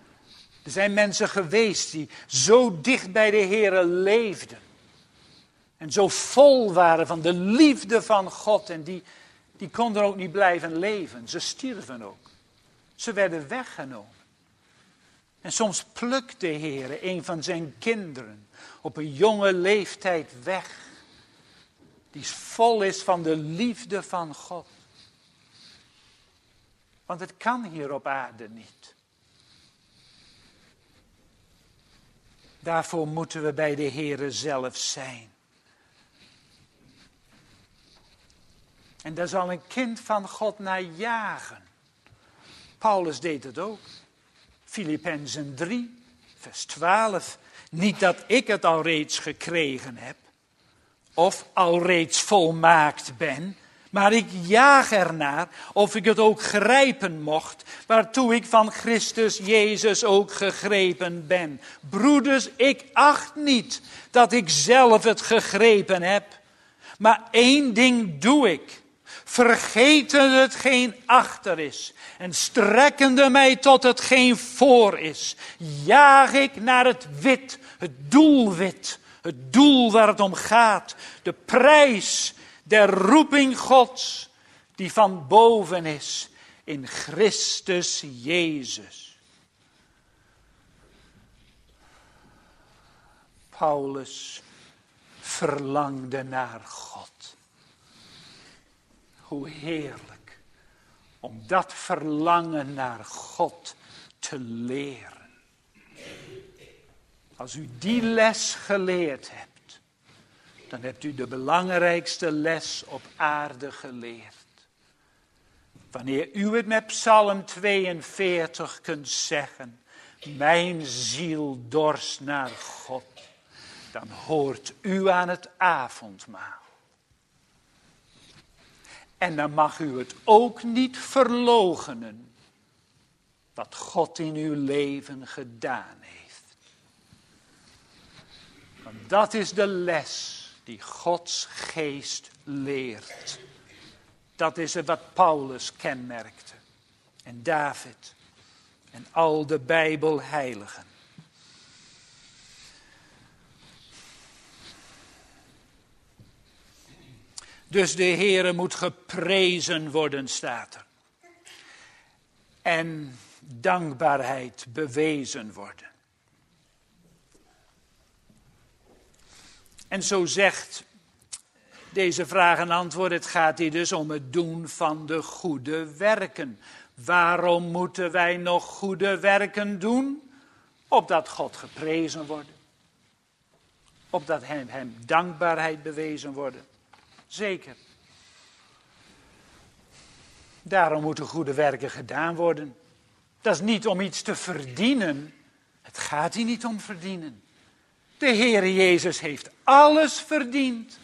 Er zijn mensen geweest die zo dicht bij de Heere leefden. En zo vol waren van de liefde van God. En die konden ook niet blijven leven. Ze stierven ook. Ze werden weggenomen. En soms plukt de Heer een van zijn kinderen op een jonge leeftijd weg. Die vol is van de liefde van God. Want het kan hier op aarde niet. Daarvoor moeten we bij de Heere zelf zijn. En daar zal een kind van God naar jagen. Paulus deed het ook. Filippenzen 3, vers 12. Niet dat ik het al reeds gekregen heb, of al reeds volmaakt ben, maar ik jaag ernaar of ik het ook grijpen mocht, waartoe ik van Christus Jezus ook gegrepen ben. Broeders, ik acht niet dat ik zelf het gegrepen heb, maar één ding doe ik. Vergeten hetgeen achter is en strekkende mij tot hetgeen voor is, jaag ik naar het wit, het doelwit, het doel waar het om gaat, de prijs der roeping Gods, die van boven is, in Christus Jezus. Paulus verlangde naar God. Hoe heerlijk om dat verlangen naar God te leren. Als u die les geleerd hebt, dan hebt u de belangrijkste les op aarde geleerd. Wanneer u het met Psalm 42 kunt zeggen, mijn ziel dorst naar God, dan hoort u aan het avondmaal. En dan mag u het ook niet verloochenen wat God in uw leven gedaan heeft. Want dat is de les die Gods geest leert. Dat is het wat Paulus kenmerkte. En David. En al de Bijbelheiligen. Dus de Heere moet geprezen worden, staat er. En dankbaarheid bewezen worden. En zo zegt deze vraag en antwoord, het gaat hier dus om het doen van de goede werken. Waarom moeten wij nog goede werken doen? Opdat God geprezen wordt. Opdat hem dankbaarheid bewezen wordt. Zeker. Daarom moeten goede werken gedaan worden. Dat is niet om iets te verdienen. Het gaat hier niet om verdienen. De Heere Jezus heeft alles verdiend.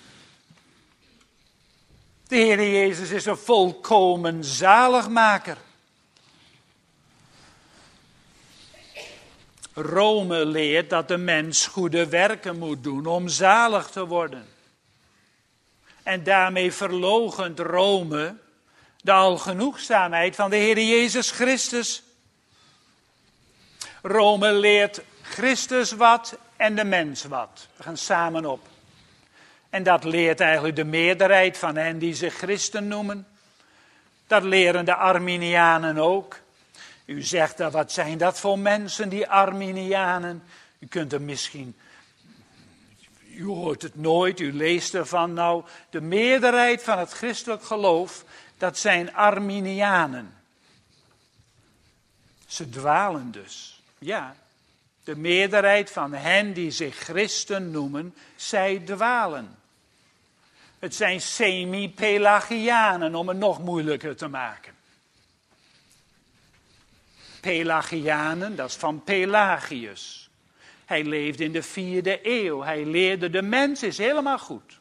De Heere Jezus is een volkomen zaligmaker. Rome leert dat de mens goede werken moet doen om zalig te worden. En daarmee verloochent Rome de algenoegzaamheid van de Heere Jezus Christus. Rome leert Christus wat en de mens wat. We gaan samen op. En dat leert eigenlijk de meerderheid van hen die zich christen noemen. Dat leren de Arminianen ook. U zegt, wat zijn dat voor mensen, die Arminianen? U kunt er misschien... U hoort het nooit, u leest ervan. Nou, de meerderheid van het christelijk geloof, dat zijn Arminianen. Ze dwalen dus. Ja, de meerderheid van hen die zich christen noemen, zij dwalen. Het zijn semi-Pelagianen, om het nog moeilijker te maken. Pelagianen, dat is van Pelagius. Hij leefde in de 4e eeuw. Hij leerde de mens is helemaal goed.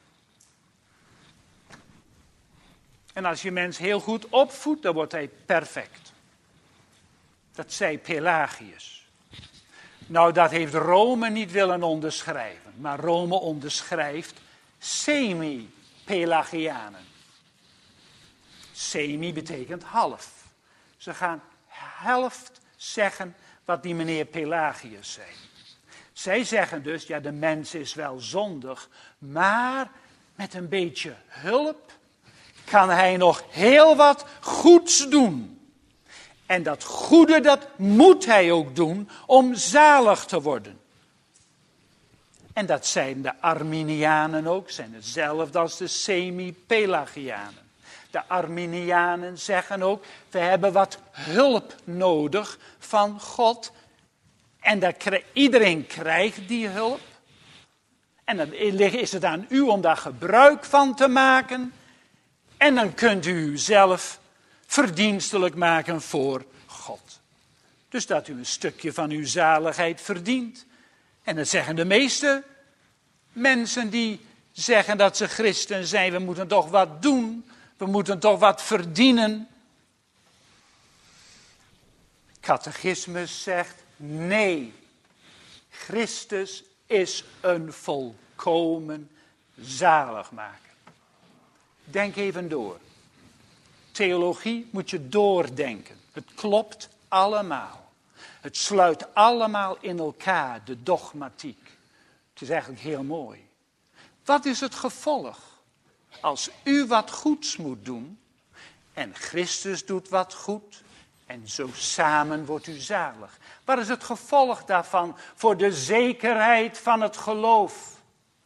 En als je mens heel goed opvoedt, dan wordt hij perfect. Dat zei Pelagius. Nou, dat heeft Rome niet willen onderschrijven. Maar Rome onderschrijft semi-Pelagianen. Semi betekent half. Ze gaan helft zeggen wat die meneer Pelagius zei. Zij zeggen dus, ja, de mens is wel zondig, maar met een beetje hulp kan hij nog heel wat goeds doen. En dat goede, dat moet hij ook doen om zalig te worden. En dat zijn de Arminianen ook, zijn hetzelfde als de Semi-Pelagianen. De Arminianen zeggen ook, we hebben wat hulp nodig van God. En iedereen krijgt die hulp. En dan is het aan u om daar gebruik van te maken. En dan kunt u uzelf verdienstelijk maken voor God. Dus dat u een stukje van uw zaligheid verdient. En dat zeggen de meeste mensen die zeggen dat ze christen zijn. We moeten toch wat doen. We moeten toch wat verdienen. Catechismus zegt nee. Christus is een volkomen zaligmaker. Denk even door. Theologie moet je doordenken. Het klopt allemaal. Het sluit allemaal in elkaar, de dogmatiek. Het is eigenlijk heel mooi. Wat is het gevolg? Als u wat goeds moet doen en Christus doet wat goed en zo samen wordt u zalig. Wat is het gevolg daarvan voor de zekerheid van het geloof?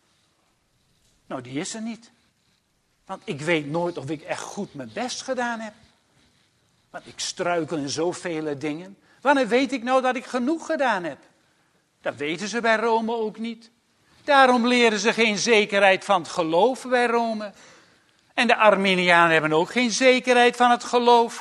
Nou, die is er niet. Want ik weet nooit of ik echt goed mijn best gedaan heb. Want ik struikel in zoveel dingen. Wanneer weet ik nou dat ik genoeg gedaan heb? Dat weten ze bij Rome ook niet. Daarom leren ze geen zekerheid van het geloof bij Rome. En de Arminianen hebben ook geen zekerheid van het geloof.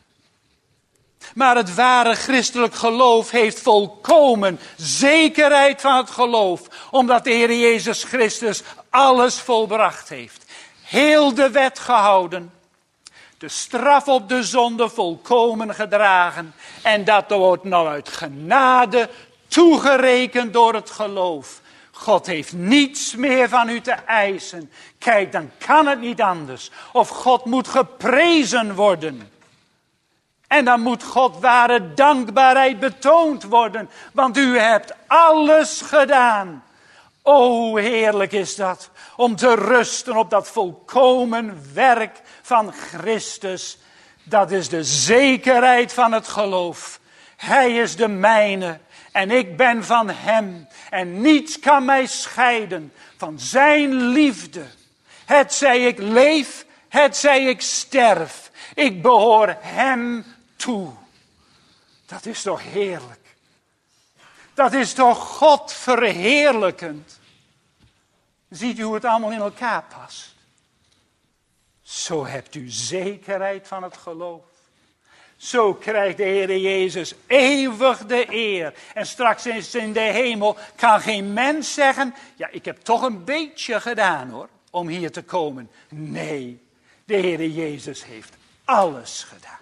Maar het ware christelijk geloof heeft volkomen zekerheid van het geloof. Omdat de Heer Jezus Christus alles volbracht heeft. Heel de wet gehouden. De straf op de zonde volkomen gedragen. En dat wordt nou uit genade toegerekend door het geloof. God heeft niets meer van u te eisen. Kijk, dan kan het niet anders. Of God moet geprezen worden. En dan moet God ware dankbaarheid betoond worden. Want u hebt alles gedaan. O, heerlijk is dat. Om te rusten op dat volkomen werk van Christus. Dat is de zekerheid van het geloof. Hij is de mijne. En ik ben van hem. En niets kan mij scheiden van zijn liefde. Hetzij ik leef, hetzij ik sterf. Ik behoor hem toe. Dat is toch heerlijk. Dat is toch God verheerlijkend. Ziet u hoe het allemaal in elkaar past. Zo hebt u zekerheid van het geloof. Zo krijgt de Heer Jezus eeuwig de eer. En straks in de hemel kan geen mens zeggen, ja, ik heb toch een beetje gedaan hoor, om hier te komen. Nee, de Heer Jezus heeft alles gedaan.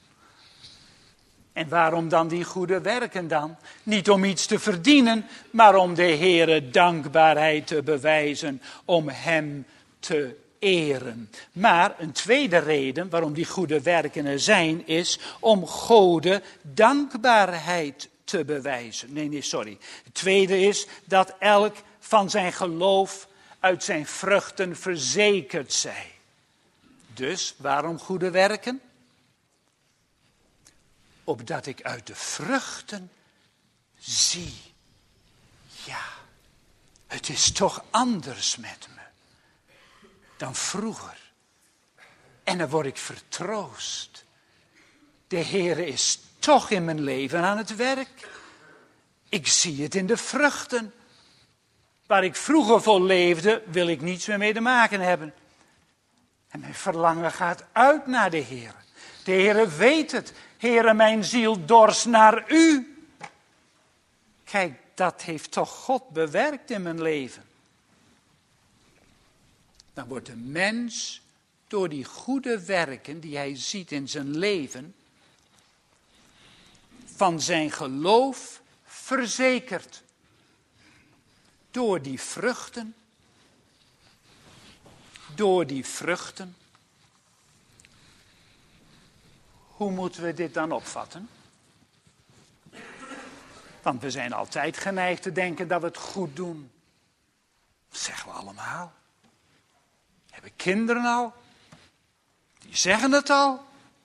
En waarom dan die goede werken dan? Niet om iets te verdienen, maar om de Heere dankbaarheid te bewijzen, om hem te eren. Maar een tweede reden waarom die goede werken er zijn, is om Gode dankbaarheid te bewijzen. Nee, Het tweede is dat elk van zijn geloof uit zijn vruchten verzekerd zij. Dus waarom goede werken? Opdat ik uit de vruchten zie. Ja, het is toch anders met me dan vroeger. En dan word ik vertroost. De Heere is toch in mijn leven aan het werk. Ik zie het in de vruchten. Waar ik vroeger voor leefde, wil ik niets meer mee te maken hebben. En mijn verlangen gaat uit naar de Heere. De Heere weet het. Heere, mijn ziel dorst naar u. Kijk, dat heeft toch God bewerkt in mijn leven. Dan wordt de mens door die goede werken die hij ziet in zijn leven, van zijn geloof verzekerd. Door die vruchten. Hoe moeten we dit dan opvatten? Want we zijn altijd geneigd te denken dat we het goed doen. Dat zeggen we allemaal. We hebben kinderen al. Die zeggen het al.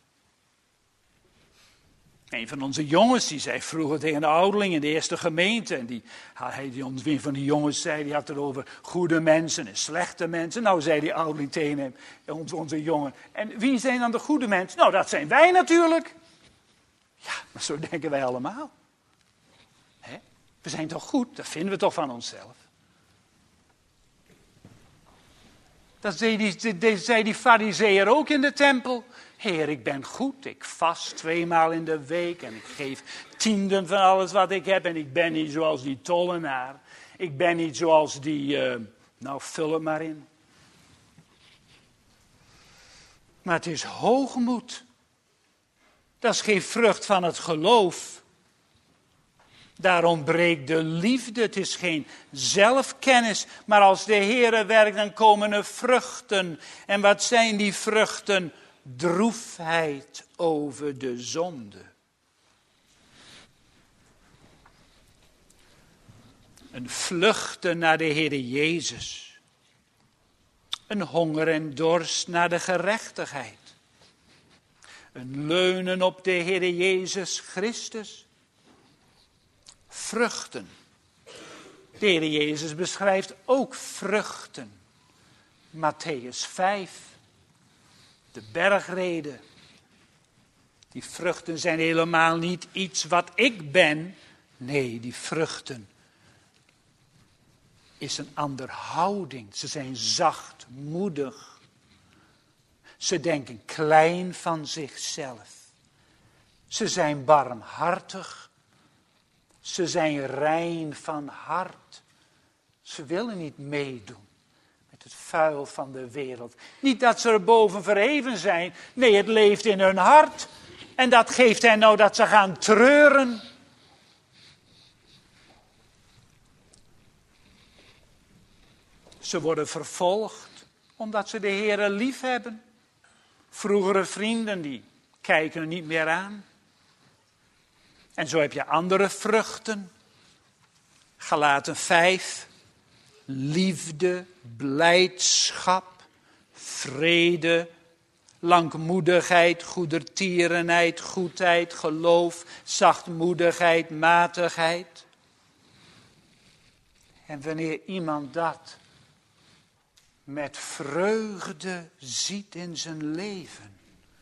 Een van onze jongens, die zei vroeger tegen de ouderling in de eerste gemeente. En een van die jongens zei, die had het over goede mensen en slechte mensen. Nou, zei die ouderling tegen hem, onze jongen. En wie zijn dan de goede mensen? Nou, dat zijn wij natuurlijk. Ja, maar zo denken wij allemaal. Hè? We zijn toch goed? Dat vinden we toch van onszelf. Dat zei die farizeeër ook in de tempel. Heer, ik ben goed, ik vast 2 maal in de week en ik geef 10e van alles wat ik heb. En ik ben niet zoals die tollenaar. Ik ben niet zoals die, vul het maar in. Maar het is hoogmoed. Dat is geen vrucht van het geloof. Daar ontbreekt de liefde. Het is geen zelfkennis. Maar als de Heere werkt, dan komen er vruchten. En wat zijn die vruchten? Droefheid over de zonde. Een vluchten naar de Heere Jezus. Een honger en dorst naar de gerechtigheid. Een leunen op de Heere Jezus Christus. Vruchten. De Heere Jezus beschrijft ook vruchten. Matthäus 5. De bergrede. Die vruchten zijn helemaal niet iets wat ik ben. Nee, die vruchten is een andere houding. Ze zijn zachtmoedig. Ze denken klein van zichzelf. Ze zijn barmhartig. Ze zijn rein van hart. Ze willen niet meedoen met het vuil van de wereld. Niet dat ze erboven verheven zijn. Nee, het leeft in hun hart. En dat geeft hen nou dat ze gaan treuren. Ze worden vervolgd omdat ze de Heere lief hebben. Vroegere vrienden die kijken er niet meer aan. En zo heb je andere vruchten. Galaten 5. Liefde, blijdschap, vrede, langmoedigheid, goedertierenheid, goedheid, geloof, zachtmoedigheid, matigheid. En wanneer iemand dat met vreugde ziet in zijn leven.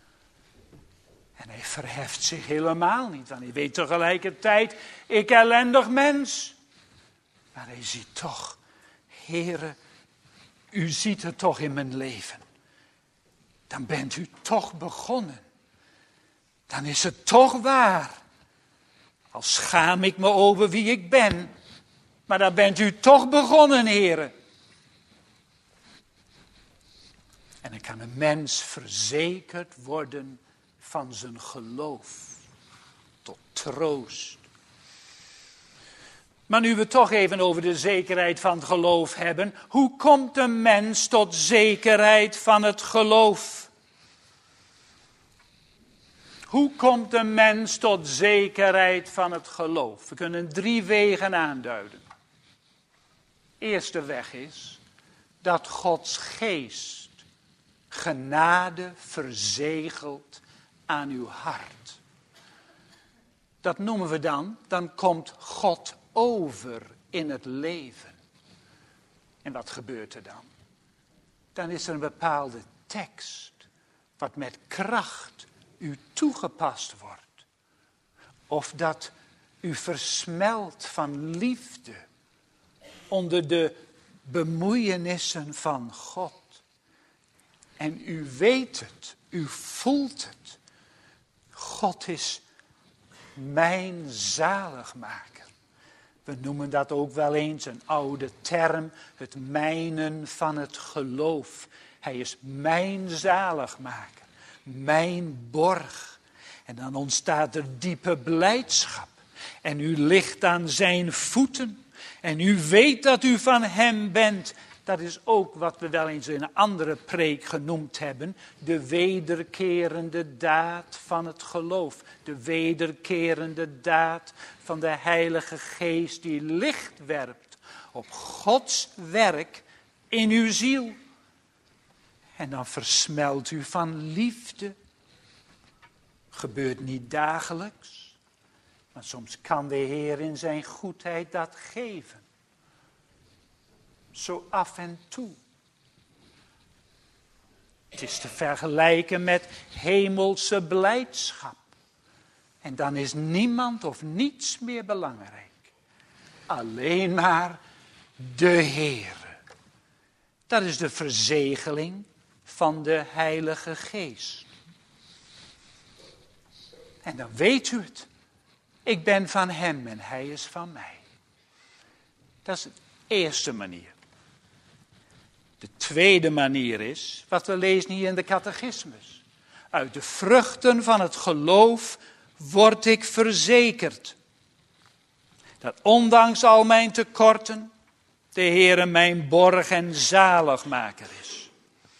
En hij verheft zich helemaal niet, want hij weet tegelijkertijd, ik ellendig mens. Maar hij ziet toch, Heere, u ziet het toch in mijn leven. Dan bent u toch begonnen. Dan is het toch waar. Al schaam ik me over wie ik ben. Maar dan bent u toch begonnen, Heere. En dan kan een mens verzekerd worden van zijn geloof. Tot troost. Maar nu we het toch even over de zekerheid van het geloof hebben. Hoe komt een mens tot zekerheid van het geloof? Hoe komt een mens tot zekerheid van het geloof? We kunnen 3 wegen aanduiden. De eerste weg is dat Gods geest genade verzegelt aan uw hart. Dat noemen we dan komt God over in het leven. En wat gebeurt er dan? Dan is er een bepaalde tekst wat met kracht u toegepast wordt. Of dat u versmelt van liefde onder de bemoeienissen van God. En u weet het, u voelt het. God is mijn zaligmaker. We noemen dat ook wel eens een oude term, het mijnen van het geloof. Hij is mijn zaligmaker, mijn borg. En dan ontstaat er diepe blijdschap. En u ligt aan zijn voeten. En u weet dat u van hem bent. Dat is ook wat we wel eens in een andere preek genoemd hebben. De wederkerende daad van het geloof. De wederkerende daad van de Heilige Geest die licht werpt op Gods werk in uw ziel. En dan versmelt u van liefde. Gebeurt niet dagelijks. Maar soms kan de Heer in zijn goedheid dat geven. Zo af en toe. Het is te vergelijken met hemelse blijdschap. En dan is niemand of niets meer belangrijk. Alleen maar de Heer. Dat is de verzegeling van de Heilige Geest. En dan weet u het. Ik ben van hem en hij is van mij. Dat is de eerste manier. De tweede manier is, wat we lezen hier in de catechismus. Uit de vruchten van het geloof word ik verzekerd. Dat ondanks al mijn tekorten, de Heere mijn borg en zaligmaker is.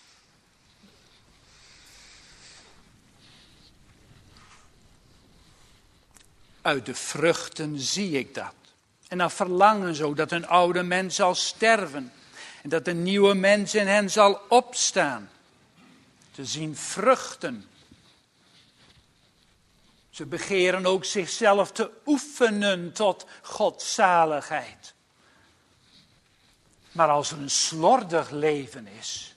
Uit de vruchten zie ik dat. En dan verlangen zo dat een oude mens zal sterven. En dat een nieuwe mens in hen zal opstaan. Te zien vruchten. Ze begeren ook zichzelf te oefenen tot godzaligheid. Maar als er een slordig leven is,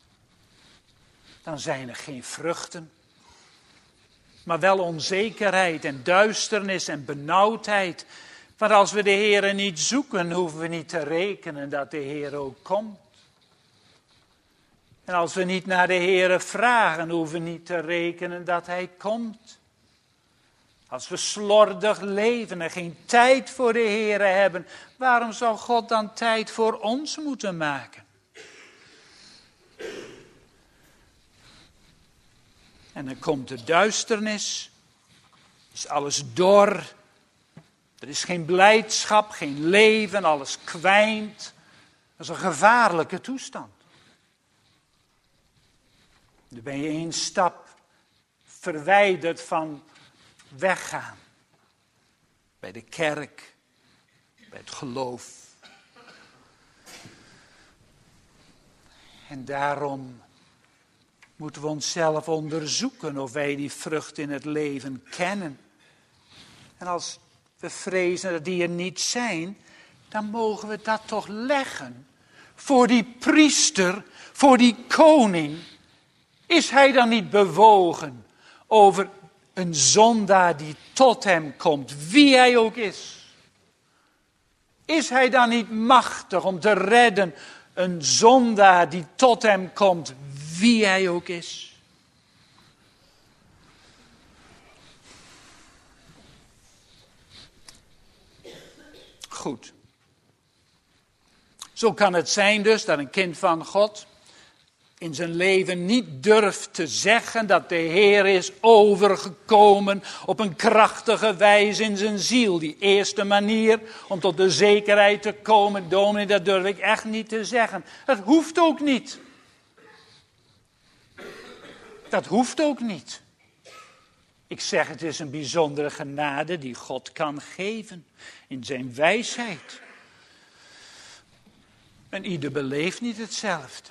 dan zijn er geen vruchten. Maar wel onzekerheid en duisternis en benauwdheid. Want als we de Heere niet zoeken, hoeven we niet te rekenen dat de Heer ook komt. En als we niet naar de Heere vragen, hoeven we niet te rekenen dat Hij komt. Als we slordig leven en geen tijd voor de Heere hebben, waarom zou God dan tijd voor ons moeten maken? En dan komt de duisternis, is alles dor. Er is geen blijdschap, geen leven, alles kwijnt. Dat is een gevaarlijke toestand. Dan ben je 1 stap verwijderd van weggaan. Bij de kerk, bij het geloof. En daarom moeten we onszelf onderzoeken of wij die vrucht in het leven kennen. En als we vrezen dat die er niet zijn, dan mogen we dat toch leggen voor die priester, voor die koning. Is hij dan niet bewogen over een zondaar die tot hem komt, wie hij ook is? Is hij dan niet machtig om te redden een zondaar die tot hem komt, wie hij ook is? Goed. Zo kan het zijn dus dat een kind van God in zijn leven niet durft te zeggen dat de Heer is overgekomen op een krachtige wijze in zijn ziel. Die eerste manier om tot de zekerheid te komen, dominee, dat durf ik echt niet te zeggen. Dat hoeft ook niet. Dat hoeft ook niet. Ik zeg, het is een bijzondere genade die God kan geven in zijn wijsheid. En ieder beleeft niet hetzelfde.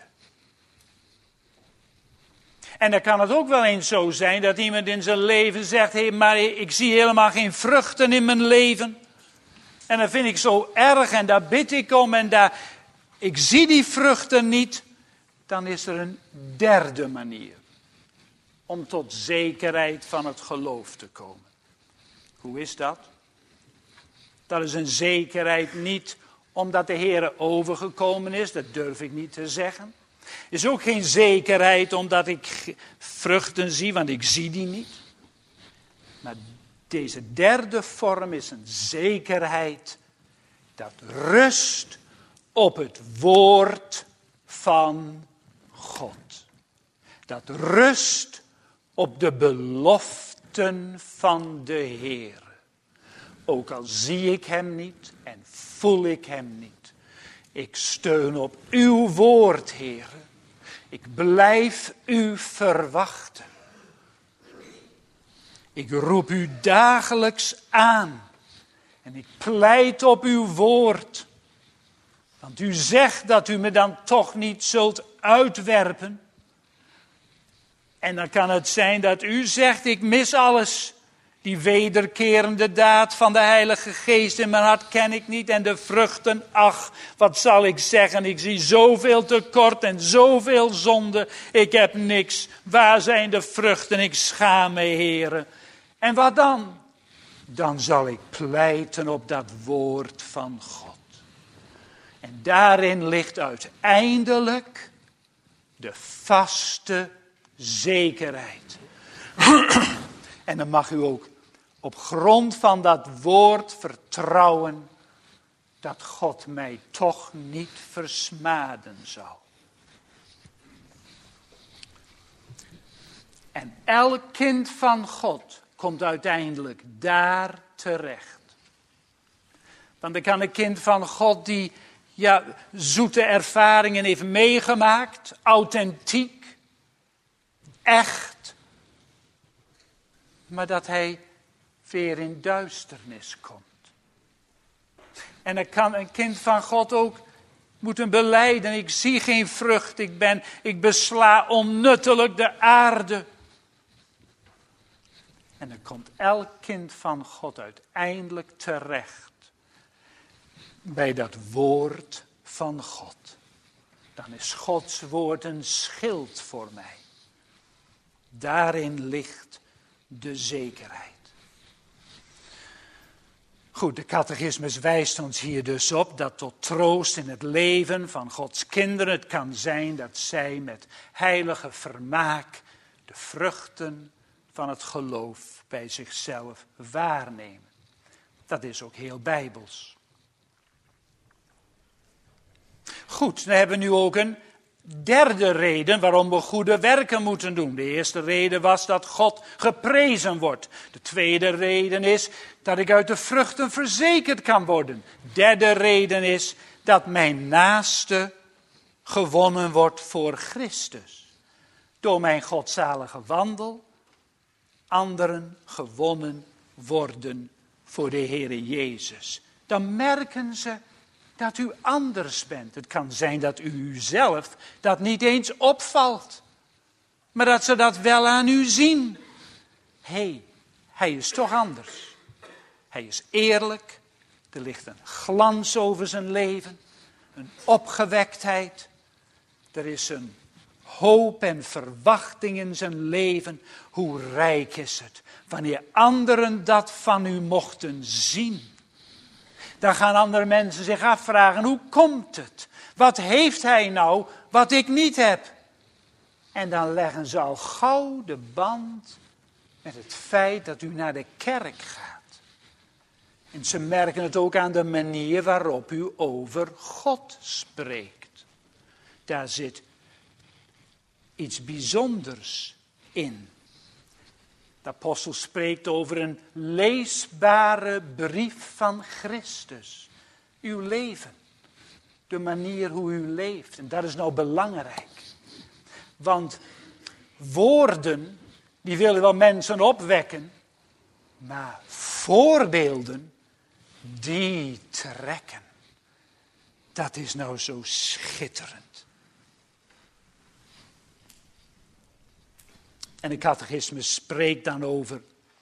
En dan kan het ook wel eens zo zijn dat iemand in zijn leven zegt, hé, maar ik zie helemaal geen vruchten in mijn leven. En dat vind ik zo erg en daar bid ik om en ik zie die vruchten niet. Dan is er een derde manier om tot zekerheid van het geloof te komen. Hoe is dat? Dat is een zekerheid niet omdat de Heer overgekomen is, dat durf ik niet te zeggen. Is ook geen zekerheid omdat ik vruchten zie, want ik zie die niet. Maar deze derde vorm is een zekerheid dat rust op het woord van God. Dat rust op de beloften van de Heer. Ook al zie ik hem niet en voel ik hem niet. Ik steun op uw woord, Heere. Ik blijf u verwachten. Ik roep u dagelijks aan. En ik pleit op uw woord. Want u zegt dat u me dan toch niet zult uitwerpen. En dan kan het zijn dat u zegt, ik mis alles. Die wederkerende daad van de Heilige Geest in mijn hart ken ik niet. En de vruchten, ach, wat zal ik zeggen? Ik zie zoveel tekort en zoveel zonde. Ik heb niks. Waar zijn de vruchten? Ik schaam me, Heere. En wat dan? Dan zal ik pleiten op dat woord van God. En daarin ligt uiteindelijk de vaste zekerheid. En dan mag u ook op grond van dat woord vertrouwen dat God mij toch niet versmaden zal. En elk kind van God komt uiteindelijk daar terecht. Want dan kan een kind van God die zoete ervaringen heeft meegemaakt, authentiek, echt, maar dat hij weer in duisternis komt. En dan kan een kind van God ook moeten belijden, ik zie geen vrucht, ik besla onnuttelijk de aarde. En dan komt elk kind van God uiteindelijk terecht bij dat woord van God. Dan is Gods woord een schild voor mij. Daarin ligt de zekerheid. Goed, de catechismus wijst ons hier dus op dat tot troost in het leven van Gods kinderen het kan zijn dat zij met heilige vermaak de vruchten van het geloof bij zichzelf waarnemen. Dat is ook heel bijbels. Goed, dan hebben we nu ook een derde reden waarom we goede werken moeten doen. De eerste reden was dat God geprezen wordt. De tweede reden is dat ik uit de vruchten verzekerd kan worden. Derde reden is dat mijn naaste gewonnen wordt voor Christus. Door mijn godzalige wandel anderen gewonnen worden voor de Heere Jezus. Dan merken ze dat u anders bent. Het kan zijn dat u zelf dat niet eens opvalt. Maar dat ze dat wel aan u zien. Hij is toch anders. Hij is eerlijk. Er ligt een glans over zijn leven. Een opgewektheid. Er is een hoop en verwachting in zijn leven. Hoe rijk is het. Wanneer anderen dat van u mochten zien. Dan gaan andere mensen zich afvragen, hoe komt het? Wat heeft hij nou wat ik niet heb? En dan leggen ze al gauw de band met het feit dat u naar de kerk gaat. En ze merken het ook aan de manier waarop u over God spreekt. Daar zit iets bijzonders in. De apostel spreekt over een leesbare brief van Christus. Uw leven. De manier hoe u leeft. En dat is nou belangrijk. Want woorden, die willen wel mensen opwekken. Maar voorbeelden, die trekken. Dat is nou zo schitterend. En de catechismus spreekt dan over,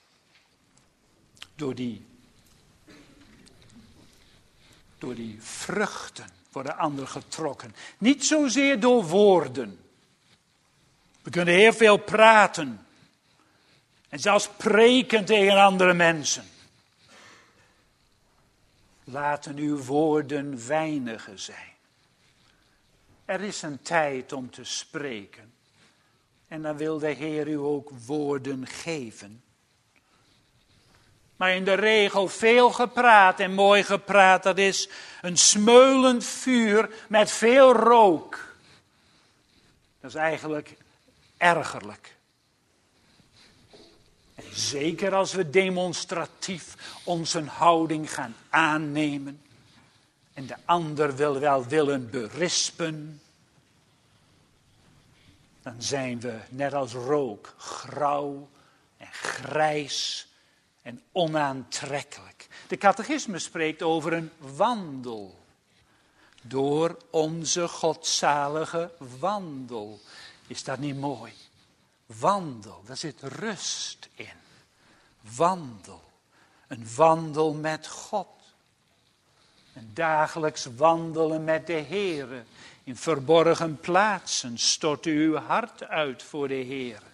door die vruchten worden anderen getrokken. Niet zozeer door woorden. We kunnen heel veel praten. En zelfs preken tegen andere mensen. Laten uw woorden weinige zijn. Er is een tijd om te spreken. En dan wil de Heer u ook woorden geven. Maar in de regel veel gepraat en mooi gepraat, dat is een smeulend vuur met veel rook. Dat is eigenlijk ergerlijk. En zeker als we demonstratief onze houding gaan aannemen. en de ander wil wel willen berispen, dan zijn we net als rook, grauw en grijs en onaantrekkelijk. De catechismus spreekt over een wandel. Door onze godzalige wandel. Is dat niet mooi? Wandel, daar zit rust in. Wandel. Een wandel met God. Een dagelijks wandelen met de Heere. In verborgen plaatsen stort u uw hart uit voor de Heere.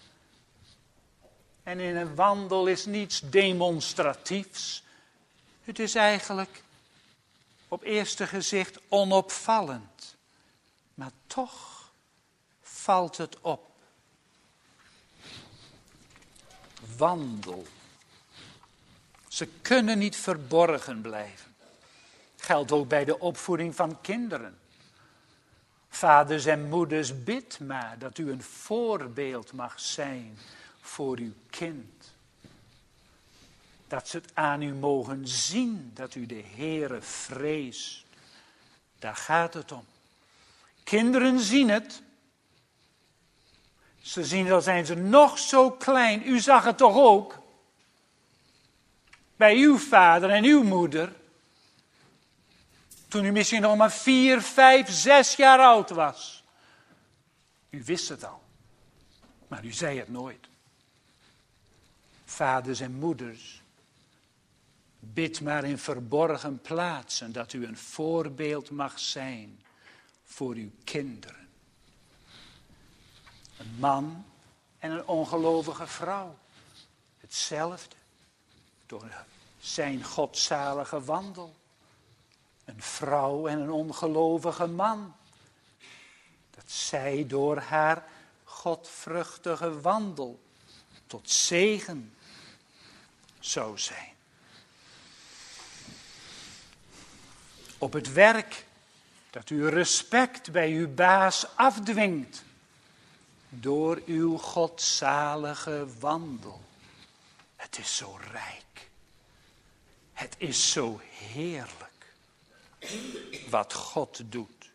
En in een wandel is niets demonstratiefs. Het is eigenlijk op eerste gezicht onopvallend. Maar toch valt het op. Wandel. Ze kunnen niet verborgen blijven. Geldt ook bij de opvoeding van kinderen. Vaders en moeders, bid maar dat u een voorbeeld mag zijn voor uw kind. Dat ze het aan u mogen zien, dat u de Heere vreest. Daar gaat het om. Kinderen zien het. Ze zien het al zijn ze nog zo klein. U zag het toch ook? Bij uw vader en uw moeder. Toen u misschien nog maar 4, 5, 6 jaar oud was. U wist het al. Maar u zei het nooit. Vaders en moeders. Bid maar in verborgen plaatsen dat u een voorbeeld mag zijn voor uw kinderen. Een man en een ongelovige vrouw. Hetzelfde. Door zijn godzalige wandel. Een vrouw en een ongelovige man. Dat zij door haar godvruchtige wandel tot zegen zou zijn. Op het werk dat u respect bij uw baas afdwingt. Door uw godzalige wandel. Het is zo rijk. Het is zo heerlijk. Wat God doet.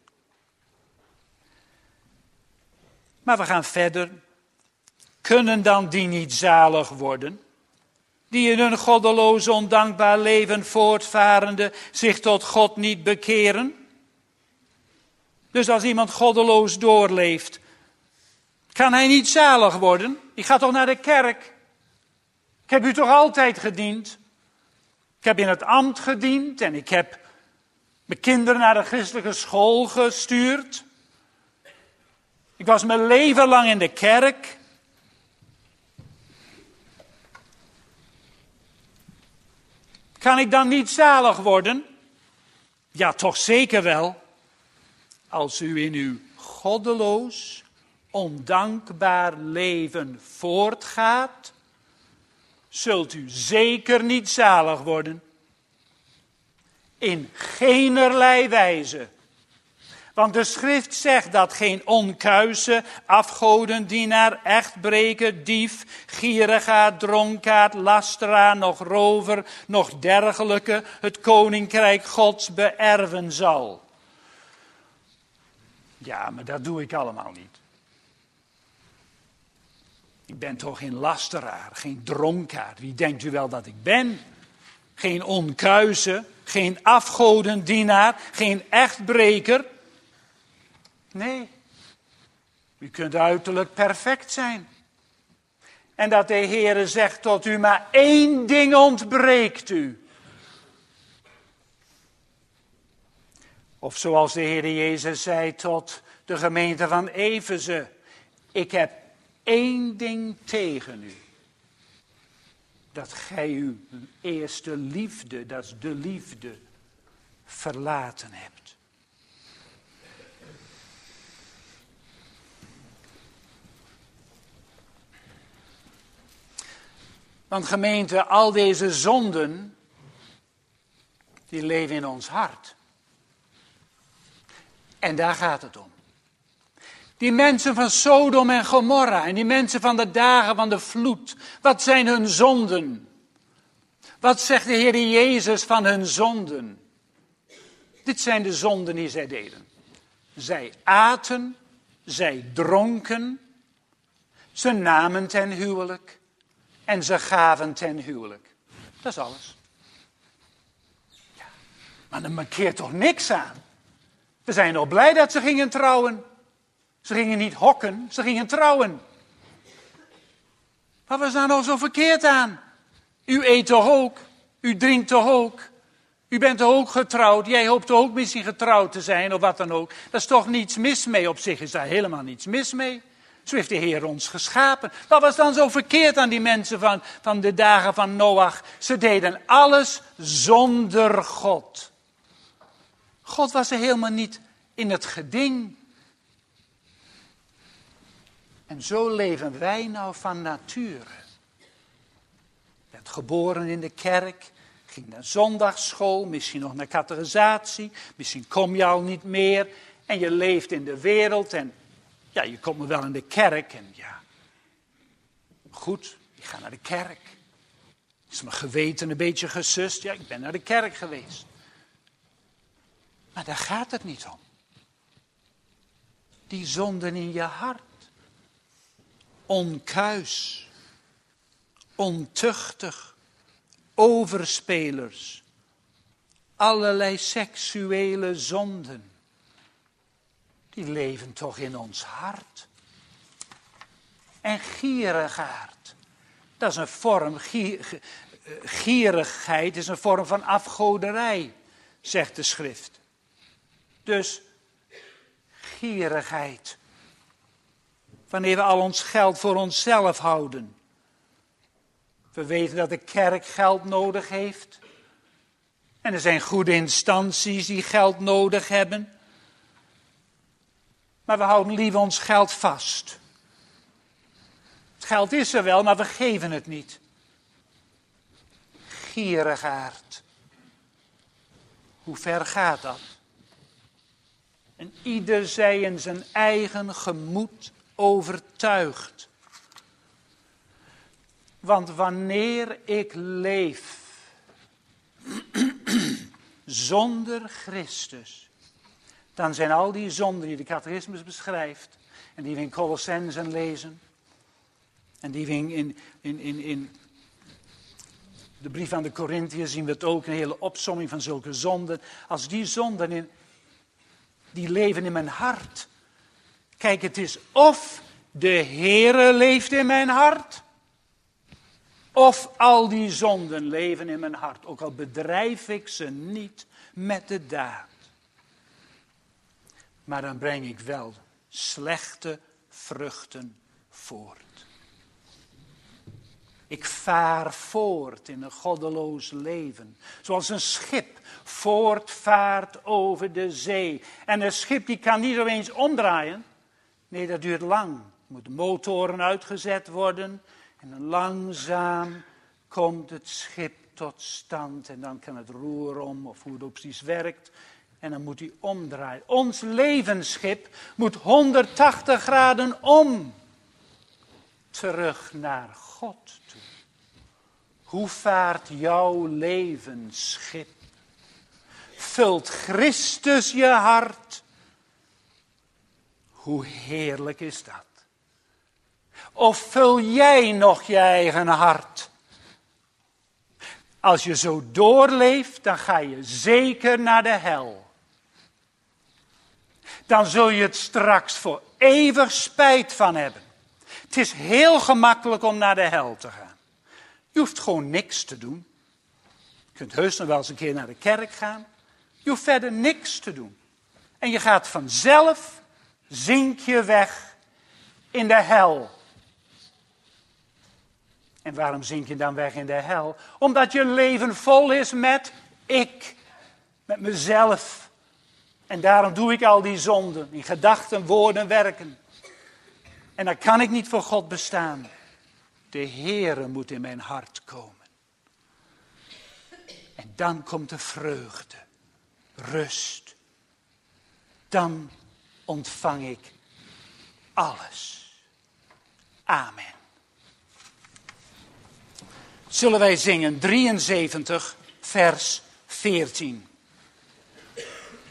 Maar we gaan verder. Kunnen dan die niet zalig worden? Die in hun goddeloos ondankbaar leven voortvarende zich tot God niet bekeren? Dus als iemand goddeloos doorleeft, kan hij niet zalig worden? Die gaat toch naar de kerk? Ik heb u toch altijd gediend? Ik heb in het ambt gediend en ik heb mijn kinderen naar de christelijke school gestuurd. Ik was mijn leven lang in de kerk. Kan ik dan niet zalig worden? Ja, toch zeker wel. Als u in uw goddeloos, ondankbaar leven voortgaat, zult u zeker niet zalig worden. In geenerlei wijze. Want de schrift zegt dat geen onkuise, afgodendienaar, echtbreker, dief, gierigaard, dronkaard, lasteraar, nog rover, nog dergelijke het koninkrijk Gods beërven zal. Ja, maar dat doe ik allemaal niet. Ik ben toch geen lasteraar, geen dronkaard. Wie denkt u wel dat ik ben? Geen onkuise, geen afgodendienaar, geen echtbreker. Nee, u kunt uiterlijk perfect zijn. En dat de Heere zegt tot u, maar 1 ding ontbreekt u. Of zoals de Heere Jezus zei tot de gemeente van Efeze, ik heb 1 ding tegen u. Dat gij uw eerste liefde, dat is de liefde, verlaten hebt. Want gemeente, al deze zonden, die leven in ons hart. En daar gaat het om. Die mensen van Sodom en Gomorra en die mensen van de dagen van de vloed. Wat zijn hun zonden? Wat zegt de Heer Jezus van hun zonden? Dit zijn de zonden die zij deden. Zij aten, zij dronken, ze namen ten huwelijk en ze gaven ten huwelijk. Dat is alles. Ja, maar er mankeert toch niks aan. We zijn nog blij dat ze gingen trouwen. Ze gingen niet hokken, ze gingen trouwen. Wat was daar nou zo verkeerd aan? U eet toch ook? U drinkt toch ook? U bent toch ook getrouwd? Jij hoopt toch ook misschien getrouwd te zijn of wat dan ook? Dat is toch niets mis mee? Op zich is daar helemaal niets mis mee. Zo heeft de Heer ons geschapen. Wat was dan zo verkeerd aan die mensen van de dagen van Noach? Ze deden alles zonder God. God was er helemaal niet in het geding. En zo leven wij nou van nature. Werd geboren in de kerk, ging naar zondagsschool, misschien nog naar catechisatie, misschien kom je al niet meer en je leeft in de wereld en ja, je komt wel in de kerk en ja, goed, je gaat naar de kerk. Is mijn geweten een beetje gesust? Ja, ik ben naar de kerk geweest. Maar daar gaat het niet om. Die zonden in je hart. Onkuis, ontuchtig, overspelers, allerlei seksuele zonden, die leven toch in ons hart. En gierigaard, dat is een vorm, gierigheid is een vorm van afgoderij, zegt de schrift. Dus gierigheid. Wanneer we al ons geld voor onszelf houden. We weten dat de kerk geld nodig heeft. En er zijn goede instanties die geld nodig hebben. Maar we houden liever ons geld vast. Het geld is er wel, maar we geven het niet. Gierigaard. Hoe ver gaat dat? En ieder zij in zijn eigen gemoed overtuigd. Want wanneer ik leef zonder Christus, dan zijn al die zonden die de catechismus beschrijft en die we in Colossenzen lezen en die we in de brief aan de Korinthiërs zien we het ook, een hele opsomming van zulke zonden. Als die zonden die leven in mijn hart. Kijk, het is of de Heere leeft in mijn hart, of al die zonden leven in mijn hart. Ook al bedrijf ik ze niet met de daad. Maar dan breng ik wel slechte vruchten voort. Ik vaar voort in een goddeloos leven. Zoals een schip voortvaart over de zee. En een schip die kan niet opeens omdraaien. Nee, dat duurt lang. Er moeten motoren uitgezet worden. En dan langzaam komt het schip tot stand. En dan kan het roer om, of hoe het ook precies werkt. En dan moet hij omdraaien. Ons levensschip moet 180 graden om. Terug naar God toe. Hoe vaart jouw levensschip? Vult Christus je hart? Hoe heerlijk is dat? Of vul jij nog je eigen hart? Als je zo doorleeft, dan ga je zeker naar de hel. Dan zul je het straks voor eeuwig spijt van hebben. Het is heel gemakkelijk om naar de hel te gaan. Je hoeft gewoon niks te doen. Je kunt heus nog wel eens een keer naar de kerk gaan. Je hoeft verder niks te doen. En je gaat vanzelf, zink je weg in de hel. En waarom zink je dan weg in de hel? Omdat je leven vol is met ik. Met mezelf. En daarom doe ik al die zonden. In gedachten, woorden, werken. En dan kan ik niet voor God bestaan. De Heere moet in mijn hart komen. En dan komt de vreugde. Rust. Dan ontvang ik alles. Amen. Zullen wij zingen 73, vers 14.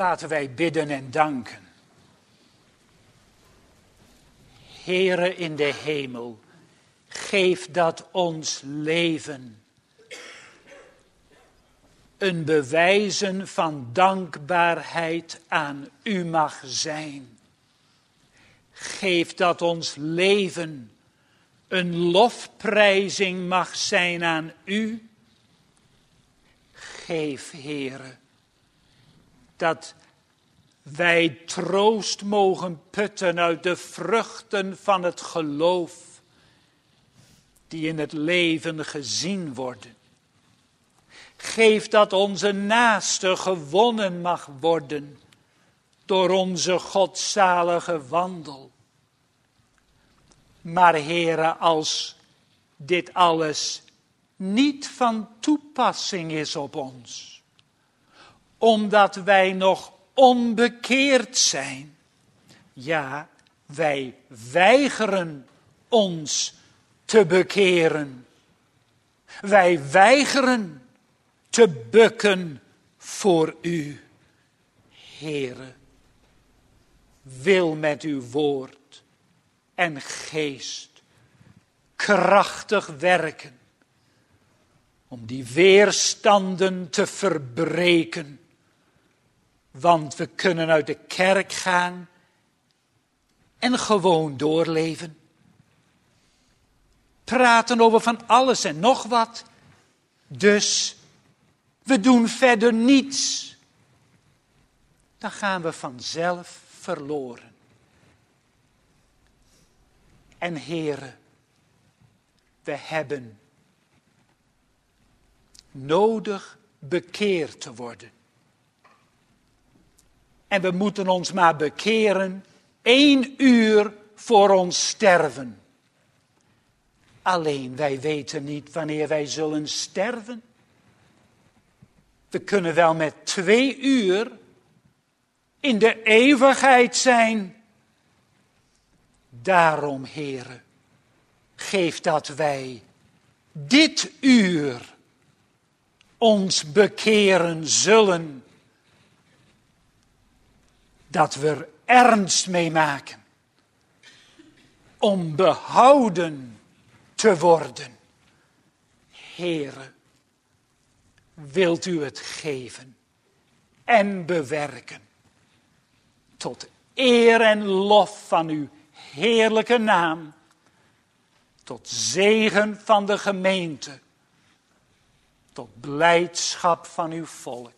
Laten wij bidden en danken. Heere in de hemel, geef dat ons leven een bewijzen van dankbaarheid aan u mag zijn. Geef dat ons leven een lofprijzing mag zijn aan u. Geef, Heere, dat wij troost mogen putten uit de vruchten van het geloof die in het leven gezien worden. Geef dat onze naaste gewonnen mag worden door onze godzalige wandel. Maar Heere, als dit alles niet van toepassing is op ons, omdat wij nog onbekeerd zijn, ja, wij weigeren ons te bekeren. Wij weigeren te bukken voor u. Heere, wil met uw woord en geest krachtig werken om die weerstanden te verbreken. Want we kunnen uit de kerk gaan en gewoon doorleven. Praten over van alles en nog wat. Dus we doen verder niets. Dan gaan we vanzelf verloren. En Heere, we hebben nodig bekeerd te worden. En we moeten ons maar bekeren 1 uur voor ons sterven. Alleen wij weten niet wanneer wij zullen sterven. We kunnen wel met 2 uur in de eeuwigheid zijn. Daarom, Heere, geef dat wij dit uur ons bekeren zullen. Dat we er ernst mee maken om behouden te worden. Heere, wilt u het geven en bewerken tot eer en lof van uw heerlijke naam, tot zegen van de gemeente, tot blijdschap van uw volk.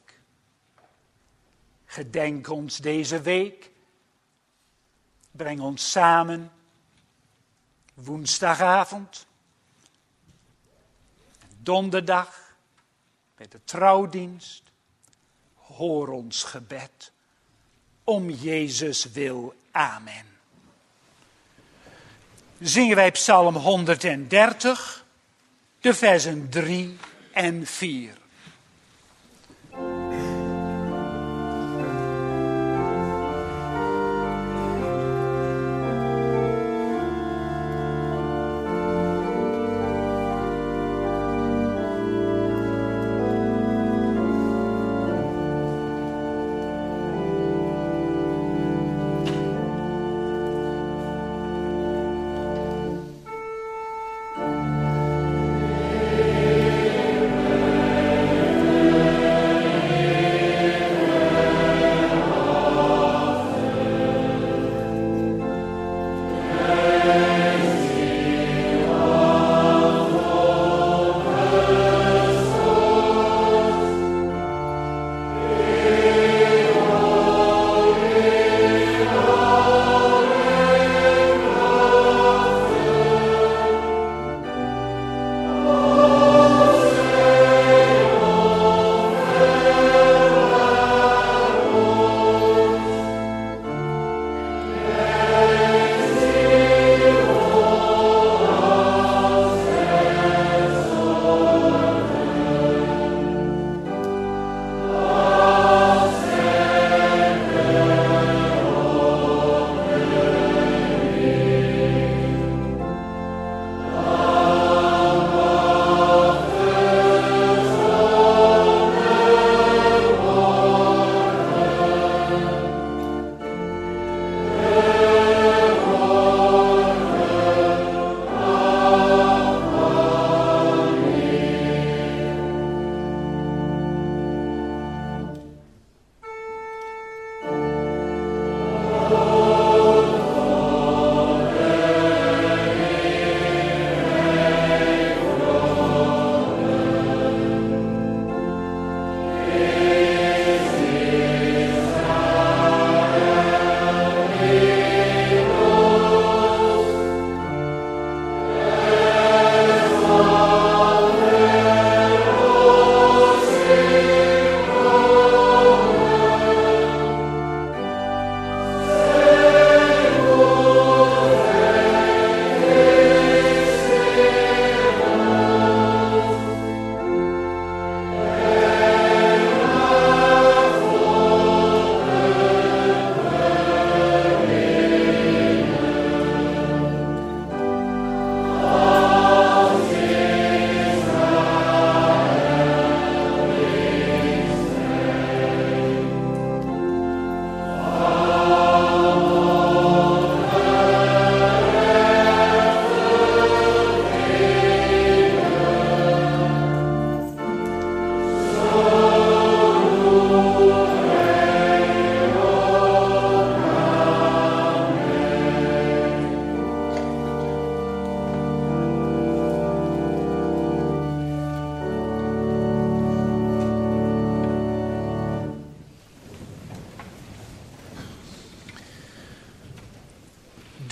Gedenk ons deze week. Breng ons samen woensdagavond, donderdag, bij de trouwdienst. Hoor ons gebed. Om Jezus wil. Amen. Zingen wij Psalm 130, de versen 3 en 4.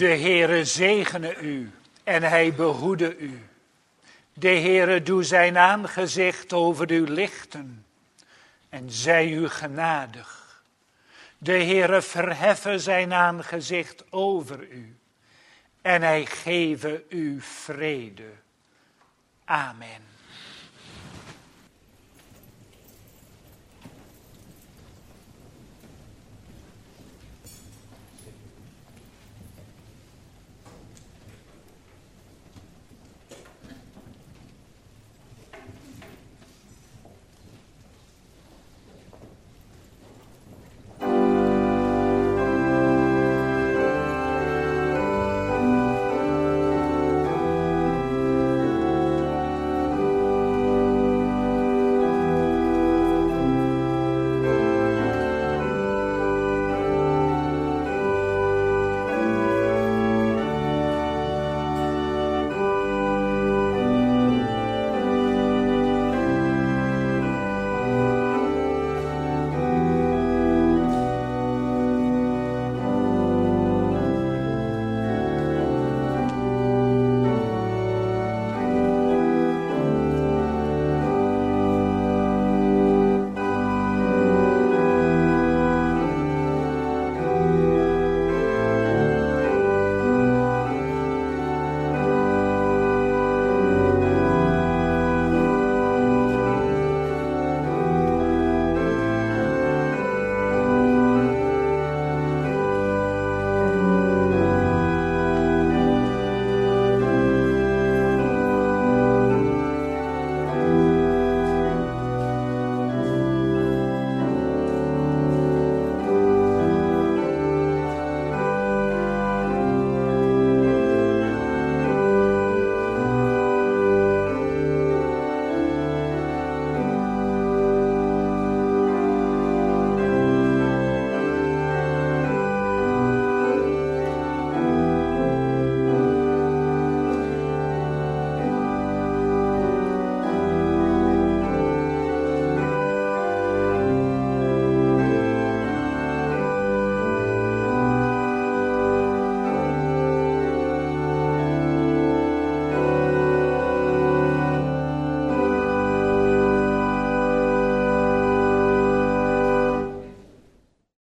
De Heere zegene u en hij behoede u. De Heere doe zijn aangezicht over u lichten en zij u genadig. De Heere verheffe zijn aangezicht over u en hij geve u vrede. Amen.